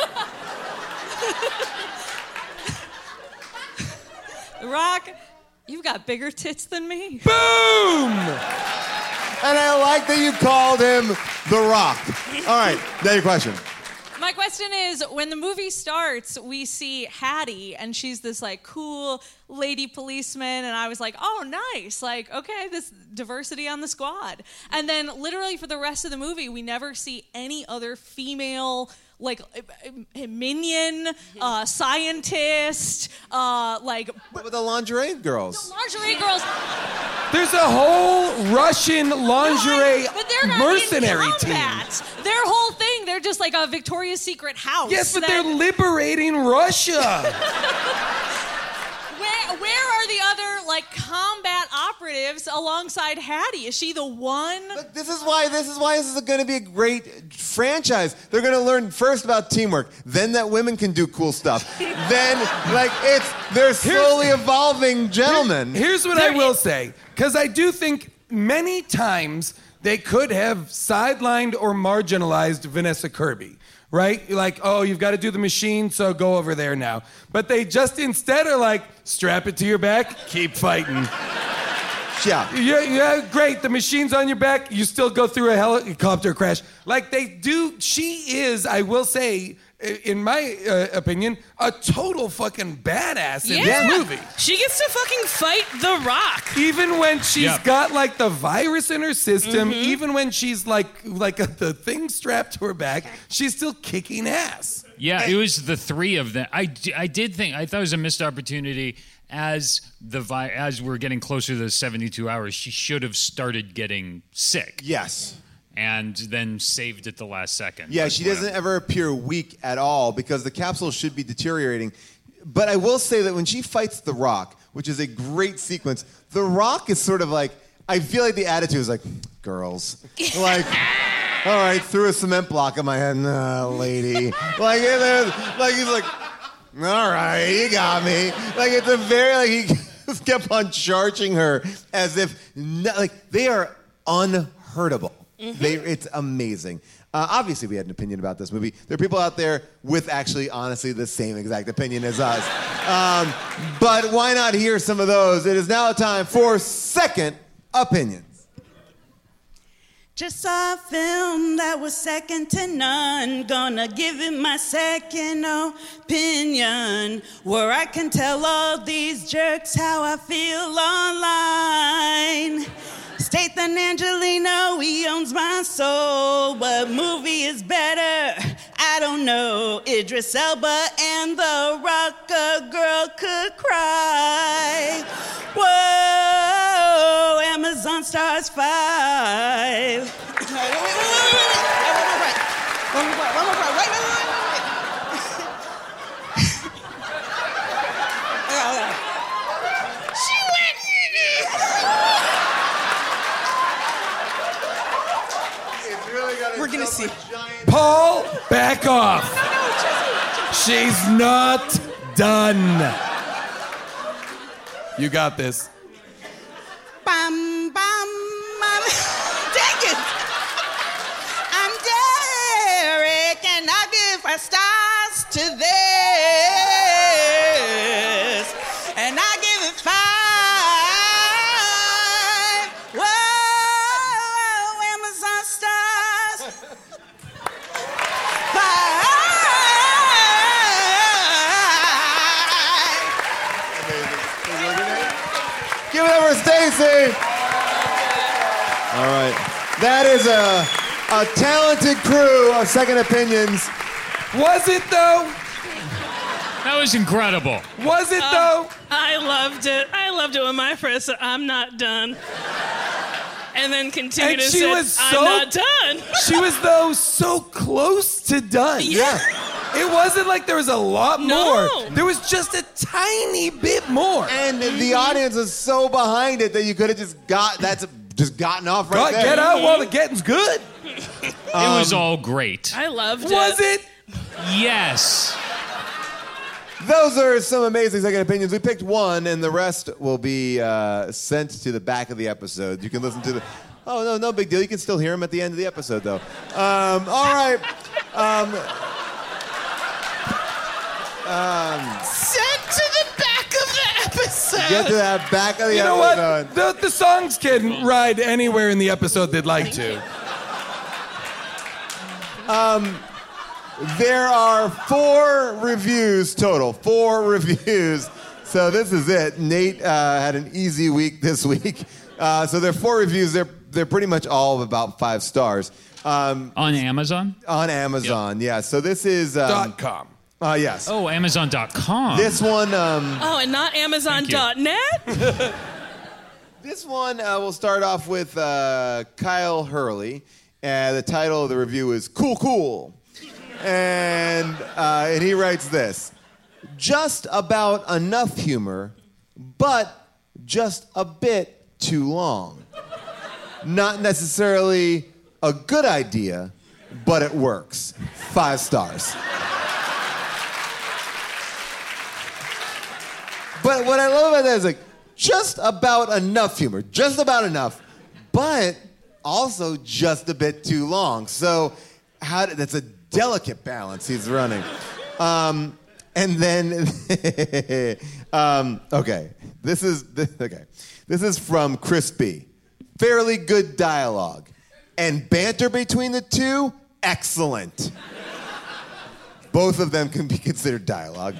mic? The Rock, you've got bigger tits than me. Boom! And I like that you called him the Rock. All right, now your question. My question question is, when the movie starts, we see Hattie, and she's this like cool lady policeman, and I was like, oh, nice. Like, okay, this diversity on the squad. And then literally for the rest of the movie, we never see any other female like minion, uh, scientist, uh, like... What about the lingerie girls? The lingerie girls. There's a whole Russian lingerie No, I- but they're not mercenary in team. combat. Their whole thing, they're just like a Victoria's Secret house. Yes, but that- they're liberating Russia. Where, where are the other like combat operatives alongside Hattie? Is she the one? Look, this is why this is why this is going to be a great franchise. They're going to learn first about teamwork, then that women can do cool stuff. Then like it's they're slowly Here's- evolving gentlemen. Here's what I will say, because I do think many times they could have sidelined or marginalized Vanessa Kirby. Right? You're like, oh, you've got to do the machine, so go over there now. But they just instead are like, strap it to your back, keep fighting. Yeah. Yeah, yeah, great. The machine's on your back. You still go through a helicopter crash. Like they do. She is, I will say, in my uh, opinion, a total fucking badass in Yeah. this movie. She gets to fucking fight The Rock. Even when she's Yep. got like the virus in her system, Mm-hmm. even when she's like like a, the thing strapped to her back, she's still kicking ass. Yeah, it was the three of them. I, d- I did think I thought it was a missed opportunity as the vi- as we're getting closer to the seventy-two hours. She should have started getting sick. Yes. And then saved it the last second. Yeah, But she whatever. doesn't ever appear weak at all because the capsule should be deteriorating. But I will say that when she fights The Rock, which is a great sequence, The Rock is sort of like, I feel like the attitude is like, girls. Like, all right, threw a cement block in my head, nah, lady. Like, and then, like he's like, all right, you got me. Like, it's a very, like, he just kept on charging her as if, no, like, they are unhurtable. Mm-hmm. They, it's amazing. Uh, obviously, we had an opinion about this movie. There are people out there with actually, honestly, the same exact opinion as us. Um, but why not hear some of those? It is now time for Second Opinions. Just saw a film that was second to none. Gonna give it my second opinion, where I can tell all these jerks how I feel online. Stathan Angelino, he owns my soul. What movie is better? I don't know. Idris Elba and The Rock, a girl could cry. Whoa, Amazon stars five. Wait, wait, wait, wait, wait, wait, wait. One more part, one more part, wait, wait, wait, wait, wait. Okay, okay. She went. We're gonna see. Paul, back off. She's not done. You got this. Bam, bam, bam. Dang it! I'm Derek, and I give five stars to this, and I give it five. Whoa, Amazon stars. Give it up for Stacy. All right. That is a, a talented crew of Second Opinions. Was it though? That was incredible. Was it though? I loved it. I loved it when my friend said, I'm not done. And then continued And and she said, was I'm so- not done. She was though so close to done. Yeah. It wasn't like there was a lot No. more. There was just a tiny bit more. And the audience is so behind it that you could have just got that's just gotten off right Go- there. Get out while the getting's good. It was all great. I loved it. Was it? Yes. Those are some amazing Second Opinions. We picked one, and the rest will be uh, sent to the back of the episode. You can listen to the. Oh no, no big deal. You can still hear them at the end of the episode, though. Um, all right. Um, um, Sent to the back of the episode. get to that back of the You know episode. what? The, the songs can ride anywhere in the episode they'd like to. There are four reviews total. Four reviews. So this is it. Nate uh, had an easy week this week. Uh, so there are four reviews. They're they're pretty much all about five stars. Um, on Amazon? On Amazon, yep. yeah. So this is... Um, Dot com. Uh, yes. Oh, Amazon dot com. This one... Um, oh, and not Amazon dot net? This one, uh, we'll start off with uh, Kyle Hurley. Uh, the title of the review is Cool Cool. And, uh, and he writes this. Just about enough humor, but just a bit too long. Not necessarily a good idea, but it works. Five stars. But what I love about that is like, just about enough humor, just about enough, but also just a bit too long. So how do, that's a delicate balance he's running. Um, and then, um, okay, this is this, okay, this is from Chris B. Fairly good dialogue, and banter between the two, excellent. Both of them can be considered dialogue.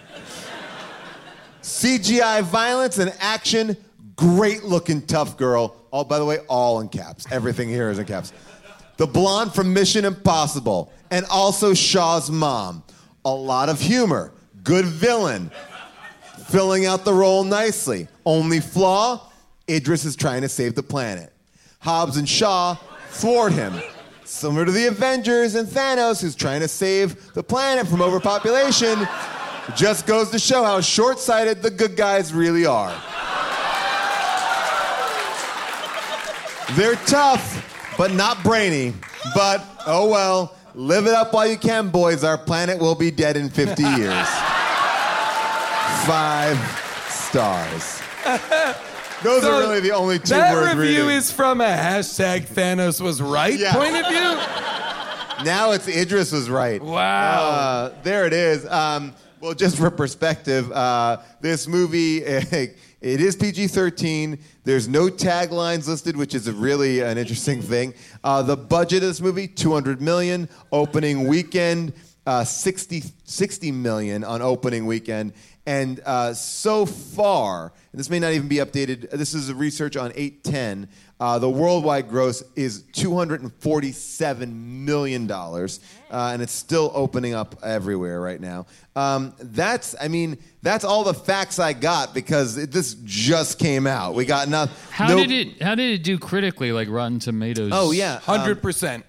C G I violence and action, great-looking tough girl. Oh, by the way, all in caps. Everything here is in caps. The blonde from Mission Impossible, and also Shaw's mom. A lot of humor, good villain, filling out the role nicely. Only flaw, Idris is trying to save the planet. Hobbs and Shaw thwart him. Similar to the Avengers and Thanos, who's trying to save the planet from overpopulation. Just goes to show how short-sighted the good guys really are. They're tough, but not brainy. But, oh well, live it up while you can, boys. Our planet will be dead in fifty years. Five stars. Those So are really the only two that worth review reading. is from a hashtag Thanos was right Yeah. point of view. Now it's Idris was right. Wow. Uh, there it is. Um, well, just for perspective, uh, this movie, it is P G thirteen. There's no taglines listed, which is a really an interesting thing. Uh, the budget of this movie, two hundred million dollars. Opening weekend, uh, sixty, sixty million dollars on opening weekend. And uh, so far, and this may not even be updated, this is a research on eight ten, uh, the worldwide gross is two hundred forty-seven million dollars, uh, and it's still opening up everywhere right now. Um, that's, I mean, that's all the facts I got because it, this just came out. We got nothing. How no, did it? How did it do critically, like Rotten Tomatoes? Oh, yeah. one hundred percent.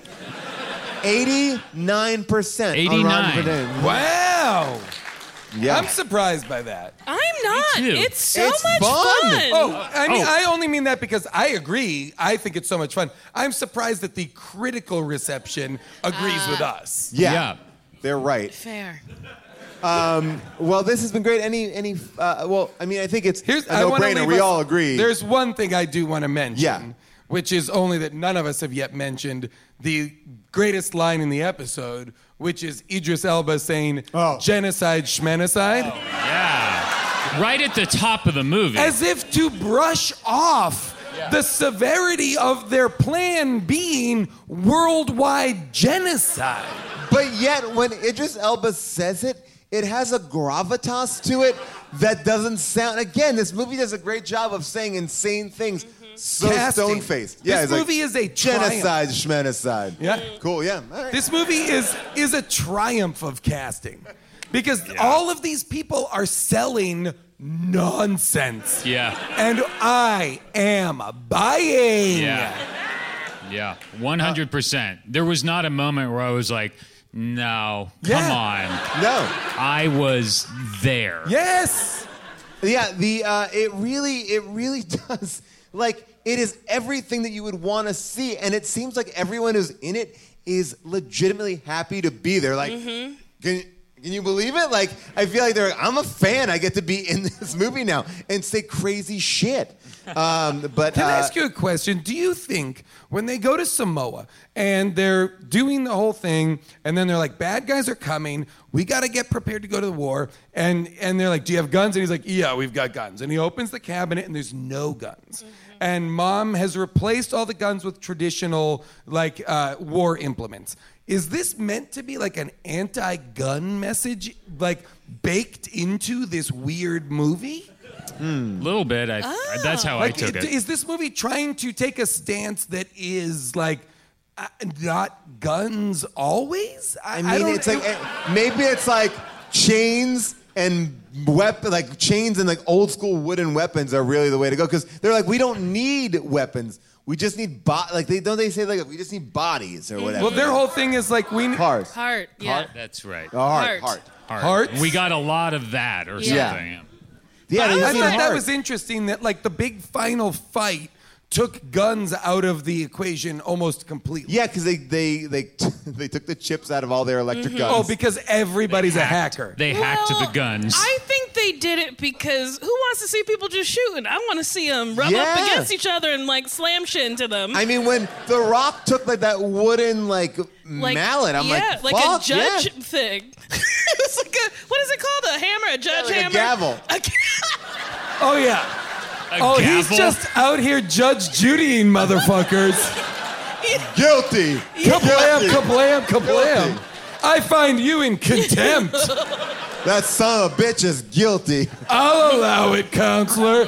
eighty-nine percent. eighty-nine. Wow. Yeah. I'm surprised by that. I'm not. too. It's so It's much fun. fun. Oh, I mean, Oh. I only mean that because I agree. I think it's so much fun. I'm surprised that the critical reception agrees with us. Yeah. Yeah. They're right. Fair. Um, well, this has been great. Any, any, uh, well, I mean, I think it's Here's, a I wanna no-brainer. leave We us- all agree. There's one thing I do want to mention, Yeah. which is only that none of us have yet mentioned the greatest line in the episode, which is Idris Elba saying, Oh. genocide, schmenocide, Yeah. Right at the top of the movie. as if to brush off the severity of their plan being worldwide genocide. But yet, when Idris Elba says it, it has a gravitas to it that doesn't sound. Again, this movie does a great job of saying insane things so Casting. stone-faced. Yeah, This it's like, movie is a genocide, schmenocide. Yeah. Cool. Yeah. All right. This movie is is a triumph of casting because all of these people are selling nonsense. Yeah. And I am buying. Yeah. Yeah. One hundred percent. There was not a moment where I was like, no, come Yeah. on. No. I was there. Yes. Yeah. The uh, it really it really does. Like, it is everything that you would want to see, and it seems like everyone who's in it is legitimately happy to be there. Like, can, can you believe it? Like, I feel like they're like, I'm a fan. I get to be in this movie now and say crazy shit. Um, but Can I uh, ask you a question? Do you think when they go to Samoa and they're doing the whole thing, and then they're like, bad guys are coming, we got to get prepared to go to the war, and, and they're like, do you have guns? And he's like, yeah, we've got guns. And he opens the cabinet, and there's no guns. and mom has replaced all the guns with traditional, like, uh, war implements. Is this meant to be like an anti-gun message, like, baked into this weird movie? A little bit. I, I, that's how Like, I took it. Is this movie trying to take a stance that is, like, uh, not guns always? I I mean, don't- it's like eh, maybe it's like chains and weapon, like chains and like old school wooden weapons are really the way to go because they're like we don't need weapons, we just need bo- like they don't they say like we just need bodies or whatever. Well, their whole thing is like we need hearts. Heart, yeah. That's right. Oh, heart, Heart. heart. Heart. Hearts? We got a lot of that or Yeah. something. Yeah, they I just need thought that heart. was interesting that like the big final fight took guns out of the equation almost completely. Yeah, because they they they they took the chips out of all their electric guns. Oh, because everybody's a hacker. They hacked Well, the guns. I think they did it because who wants to see people just shooting? I want to see them rub Yeah. up against each other and like slam shit into them. I mean, when The Rock took like that wooden like, like, mallet, I'm yeah, like, like fuck, a judge yeah. thing. It's like a what is it called? A hammer, a judge like a hammer, gavel. A Oh yeah. A oh, he's gavel? just out here Judge Judying motherfuckers. Guilty. Kablam, Guilty. kablam, kablam. Guilty. I find you in contempt. That son of a bitch is guilty. I'll allow it, counselor.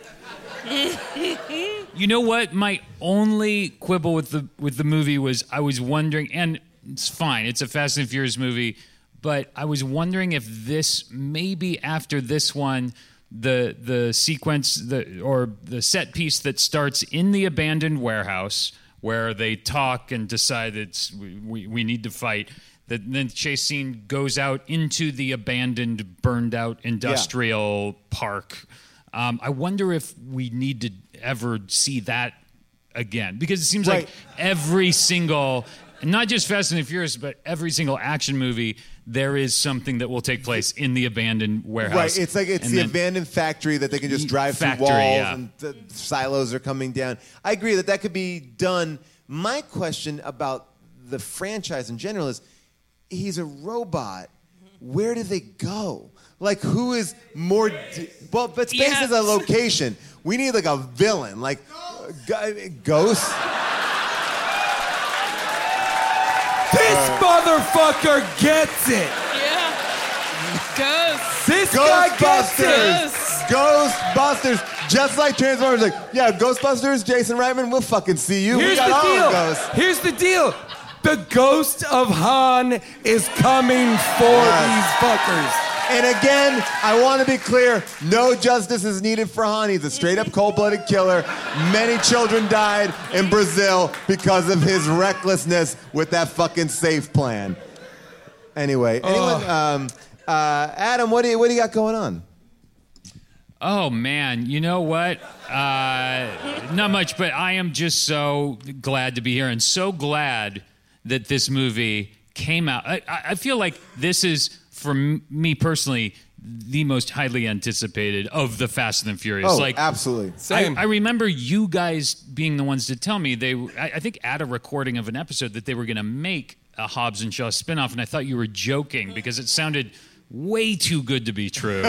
You know what? My only quibble with the with the movie was I was wondering, and it's fine. It's a Fast and Furious movie, but I was wondering if this maybe after this one, the the sequence the or the set piece that starts in the abandoned warehouse where they talk and decide it's we, we, we need to fight. That then the chase scene goes out into the abandoned, burned out industrial park. Um, I wonder if we need to ever see that again because it seems Right. like every single, not just Fast and the Furious, but every single action movie, there is something that will take place in the abandoned warehouse. Right, it's like it's And the then- abandoned factory that they can just drive Factory, through walls yeah. and the silos are coming down. I agree that that could be done. My question about the franchise in general is, he's a robot. Where do they go? Like, who is more? D- well, but space Yeah. is a location. We need like a villain, like uh, G- Ghost. This motherfucker gets it. Yeah. Ghosts. This guy gets it. Ghostbusters. Ghostbusters. Just like Transformers. Like, yeah, Ghostbusters. Jason Reitman. We'll fucking see you. Here's we got the all deal. the ghosts. Here's the deal. The ghost of Han is coming for these fuckers. And again, I want to be clear, no justice is needed for Han. He's a straight-up cold-blooded killer. Many children died in Brazil because of his recklessness with that fucking safe plan. Anyway, anyone, um, uh, Adam, what do you what do you got going on? Oh man, you know what? Uh, not much, but I am just so glad to be here and so glad that this movie came out. I, I feel like this is, for m- me personally, the most highly anticipated of the Fast and the Furious. Oh, like, absolutely. I, I remember you guys being the ones to tell me they. I, I think at a recording of an episode that they were going to make a Hobbs and Shaw spinoff, and I thought you were joking because it sounded way too good to be true.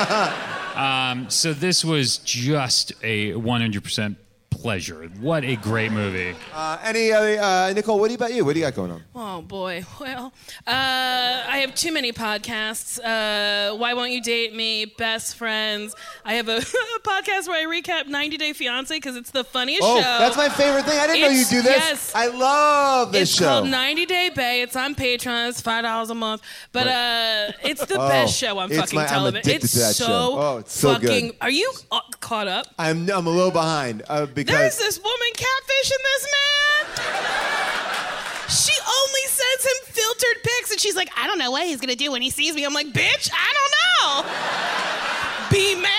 um, so this was just a one hundred percent pleasure. What a great movie. Uh, any other, uh, Nicole, what about you? What do you got going on? Oh boy. Well, uh, I have too many podcasts. Uh, Why Won't You Date Me? Best Friends. I have a, a podcast where I recap ninety Day Fiancé because it's the funniest Oh, show. that's my favorite thing. I didn't know you It's- do this. Yes. I love this it's show. called ninety Day Bay. It's on Patreon. It's five dollars a month. But uh, it's the Oh, best show on it's fucking my- I'm television. addicted It's to that so show. Oh, it's so good. fucking. Are you uh, caught up? I'm I'm a little behind uh, because There's this woman catfishing this man. She only sends him filtered pics, and she's like, I don't know what he's gonna do when he sees me. I'm like, bitch, I don't know. Be mad.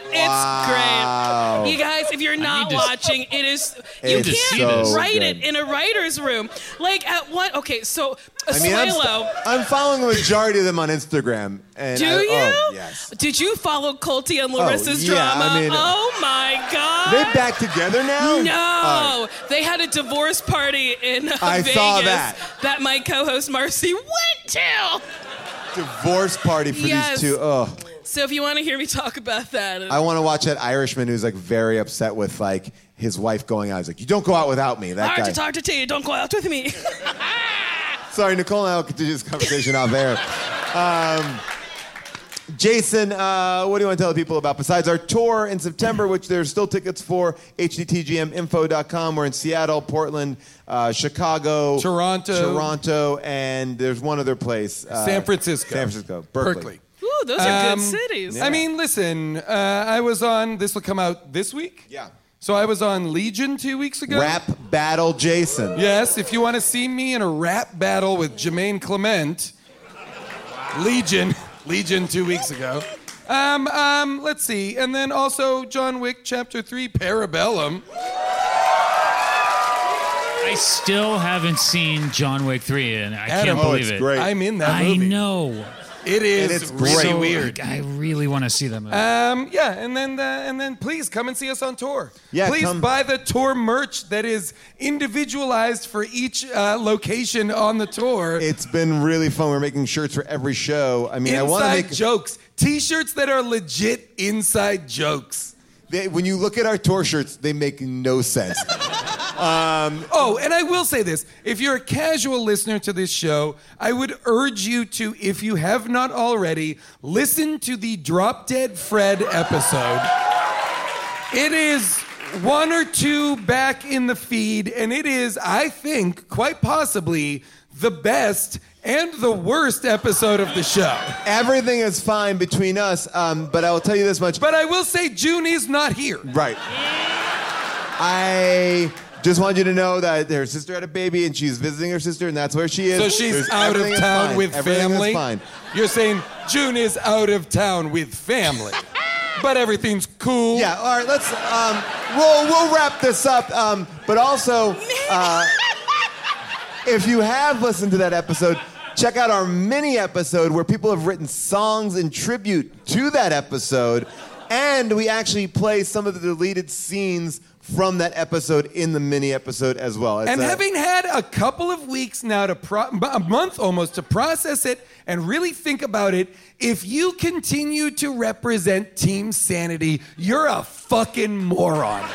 Wow. It's great. You guys, if you're not need to- watching, it is. You It's can't so write good. it in a writer's room. Like at what? Okay, so I mean, I'm, Asuelo. I'm following the majority of them on Instagram. And Do I, you? Oh, yes. Did you follow Colty and Larissa's yeah, drama? I mean- oh my god. They back together now? No, Oh. they had a divorce party in uh, I Vegas saw that. that my co-host Marcy went to. Divorce party for Yes. these two. Oh. So if you want to hear me talk about that, I want to watch that Irishman who's like very upset with like his wife going out. He's like, you don't go out without me. That Hard guy. to talk to T. Don't go out with me. Sorry, Nicole and I will continue this conversation off air. Um, Jason, uh, what do you want to tell the people about? Besides our tour in September, which there's still tickets for, H D T G M info dot com. We're in Seattle, Portland, uh, Chicago, Toronto. Toronto, and there's one other place. Uh, San Francisco. San Francisco. Berkeley. Berkeley. Ooh, those are Um, good cities. I mean, listen, uh, I was on, this will come out this week? Yeah. So I was on Legion two weeks ago. Rap Battle Jason. Yes, if you want to see me in a rap battle with Jermaine Clement, Legion, Legion two weeks ago. Um, um, let's see, and then also John Wick Chapter three, Parabellum. I still haven't seen John Wick three, and I Adam, can't oh, believe it's it. great. I'm in that I movie. know. It is And it's really great. weird. I really want to see that movie. Um, yeah, and then uh, and then please come and see us on tour. Yeah, please come. buy the tour merch that is individualized for each uh, location on the tour. It's been really fun. We're making shirts for every show. I mean, I want to Inside make jokes, T-shirts that are legit inside jokes. They, when you look at our tour shirts, they make no sense. um, Oh, and I will say this. If you're a casual listener to this show, I would urge you to, if you have not already, listen to the Drop Dead Fred episode. It is one or two back in the feed, and it is, I think, quite possibly the best and the worst episode of the show. everything is fine between us, um, but I will tell you this much. But I will say June is not here. Right. I just want you to know that her sister had a baby and she's visiting her sister, and that's where she is. So she's There's- out of everything is town fine. with Everything family? is fine. You're saying June is out of town with family. But everything's cool. Yeah, all right, let's, um, we'll, we'll wrap this up. Um, but also, uh, if you have listened to that episode, check out our mini episode where people have written songs in tribute to that episode. And we actually play some of the deleted scenes from that episode in the mini episode as well. It's And a- having had a couple of weeks now to pro- a month almost to process it and really think about it, if you continue to represent Team Sanity, you're a fucking moron.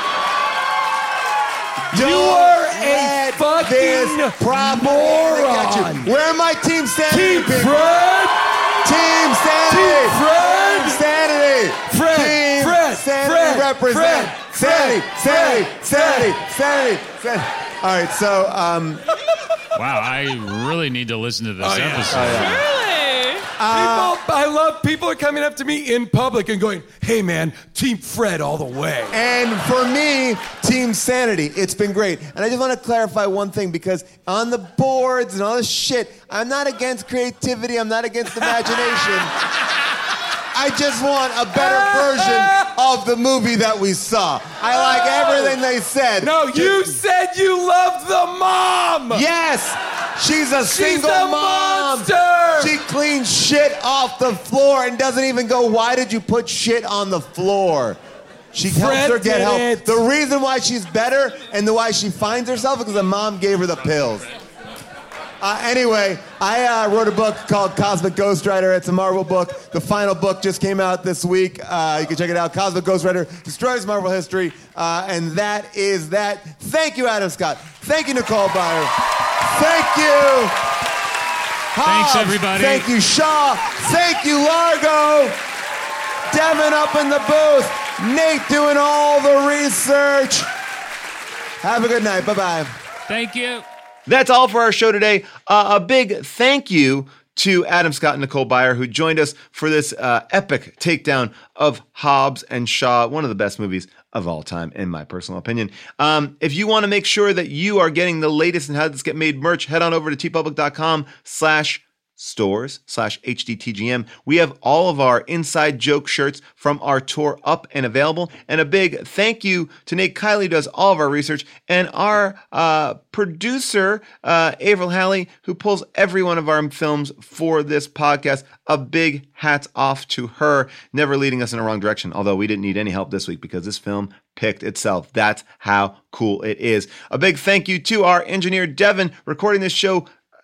Don't you are a let fucking this propaganda get moron. you. Where are my Team Sanity Team people? Fred! Team Sanity! Team Fred! Team Sanity! Fred! Team Fred! Sanity Fred! represent! Fred! Sanity! Fred! Sanity! Fred! Sanity! Sanity! Sanity! All right, so, um... Wow, I really need to listen to this Oh, yeah. episode. Oh, yeah. Really? People, I love people are coming up to me in public and going, "Hey man, Team Fred all the way." And for me, Team Sanity. It's been great. And I just want to clarify one thing, because on the boards and all this shit, I'm not against creativity. I'm not against imagination. I just want a better version of the movie that we saw. I like everything they said. No, you said you loved the mom. Yes! She's a She's single a mom. monster. She cleans shit off the floor and doesn't even go, why did you put shit on the floor? She helps Fred her get did help. it. The reason why she's better and the why she finds herself is because the mom gave her the pills. Uh, anyway, I uh, wrote a book called Cosmic Ghostwriter. It's a Marvel book. The final book just came out this week. Uh, you can check it out. Cosmic Ghostwriter Destroys Marvel History. Uh, and that is that. Thank you, Adam Scott. Thank you, Nicole Byer. Thank you. Thanks, Hobbs. everybody. Thank you, Shaw. Thank you, Largo. Devin up in the booth. Nate doing all the research. Have a good night. Bye-bye. Thank you. That's all for our show today. Uh, a big thank you to Adam Scott and Nicole Byer, who joined us for this uh, epic takedown of Hobbs and Shaw, one of the best movies of all time, in my personal opinion. Um, if you want to make sure that you are getting the latest in How This Get Made merch, head on over to tpublic.com slash stores slash HDTGM. We have all of our inside joke shirts from our tour up and available. And a big thank you to Nate Kiley, who does all of our research, and our uh, producer, uh, Avril Halley, who pulls every one of our films for this podcast. A big hats off to her, never leading us in a wrong direction, although we didn't need any help this week because this film picked itself. That's how cool it is. A big thank you to our engineer, Devin, recording this show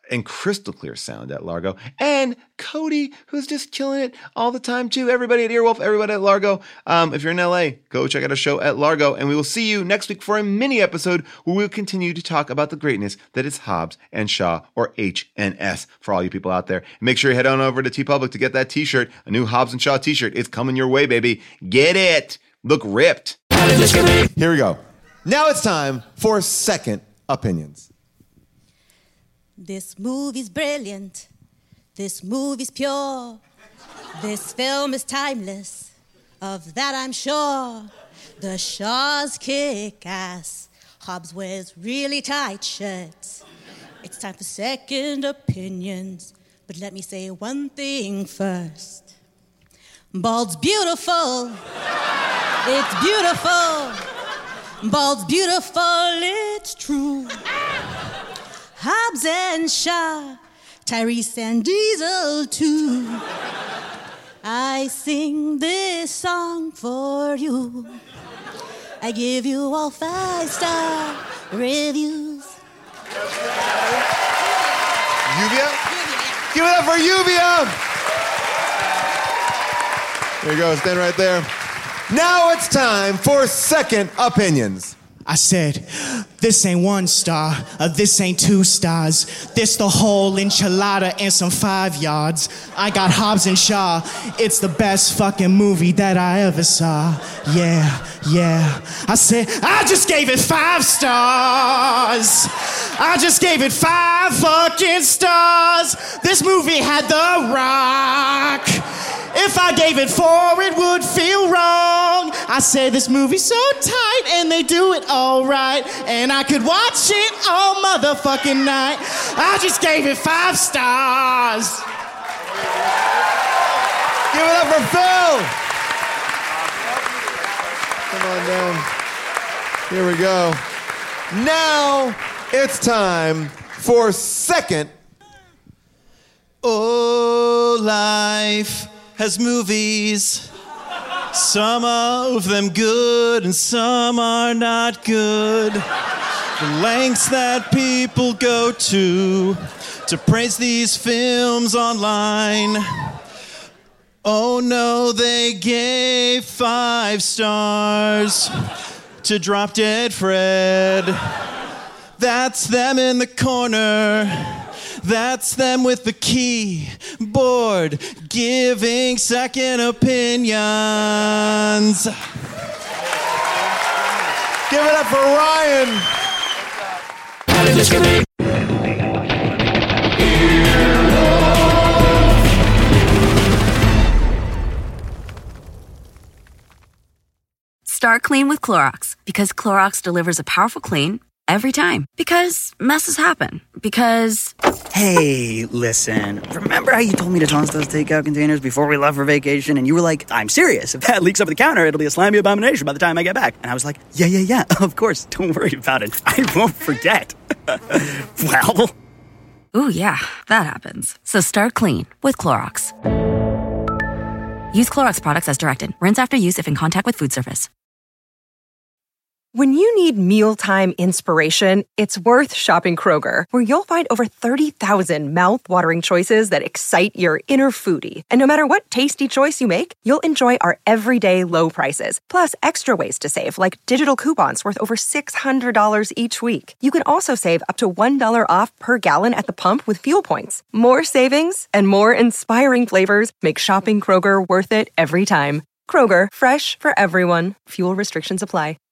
and crystal clear sound at Largo. And Cody, who's just killing it all the time too. Everybody at Earwolf, everybody at Largo. Um, if you're in L A, go check out a show at Largo. And we will see you next week for a mini episode where we'll continue to talk about the greatness that is Hobbs and Shaw, or H and S, for all you people out there. And make sure you head on over to TeePublic to get that t-shirt, a new Hobbs and Shaw t-shirt. It's coming your way, baby. Get it. Look ripped. Here we go. Now it's time for second opinions. This movie's brilliant. This movie's pure. This film is timeless. Of that I'm sure. The Shaws kick ass. Hobbs wears really tight shirts. It's time for second opinions. But let me say one thing first. Bald's beautiful. It's beautiful. Bald's beautiful, it's true. Hobbs and Shaw, Tyrese and Diesel too. I sing this song for you. I give you all five-star reviews. Uvia? Give it up for Uvia! There you go, stand right there. Now it's time for second opinions. I said, this ain't one star, uh, this ain't two stars. This the whole enchilada and some five yards. I got Hobbs and Shaw, it's the best fucking movie that I ever saw. Yeah, yeah. I said, I just gave it five stars. I just gave it five fucking stars. This movie had The Rock. If I gave it four, it would feel wrong. I said this movie's so tight and they do it all right. And I could watch it all motherfucking night. I just gave it five stars. Give it up for Phil. Come on down. Here we go. Now it's time for second. Oh, life has movies, some of them good and some are not good. The lengths that people go to to praise these films online. Oh no, they gave five stars to Drop Dead Fred. That's them in the corner. That's them with the keyboard giving second opinions. Give it up for Ryan. Start clean with Clorox, because Clorox delivers a powerful clean every time. Because messes happen. Because... Hey, listen. Remember how you told me to toss those takeout containers before we left for vacation? And you were like, I'm serious. If that leaks over the counter, it'll be a slimy abomination by the time I get back. And I was like, yeah, yeah, yeah, of course. Don't worry about it. I won't forget. Well... Ooh, yeah, that happens. So start clean with Clorox. Use Clorox products as directed. Rinse after use if in contact with food surface. When you need mealtime inspiration, it's worth shopping Kroger, where you'll find over thirty thousand mouth-watering choices that excite your inner foodie. And no matter what tasty choice you make, you'll enjoy our everyday low prices, plus extra ways to save, like digital coupons worth over six hundred dollars each week. You can also save up to one dollar off per gallon at the pump with fuel points. More savings and more inspiring flavors make shopping Kroger worth it every time. Kroger, fresh for everyone. Fuel restrictions apply.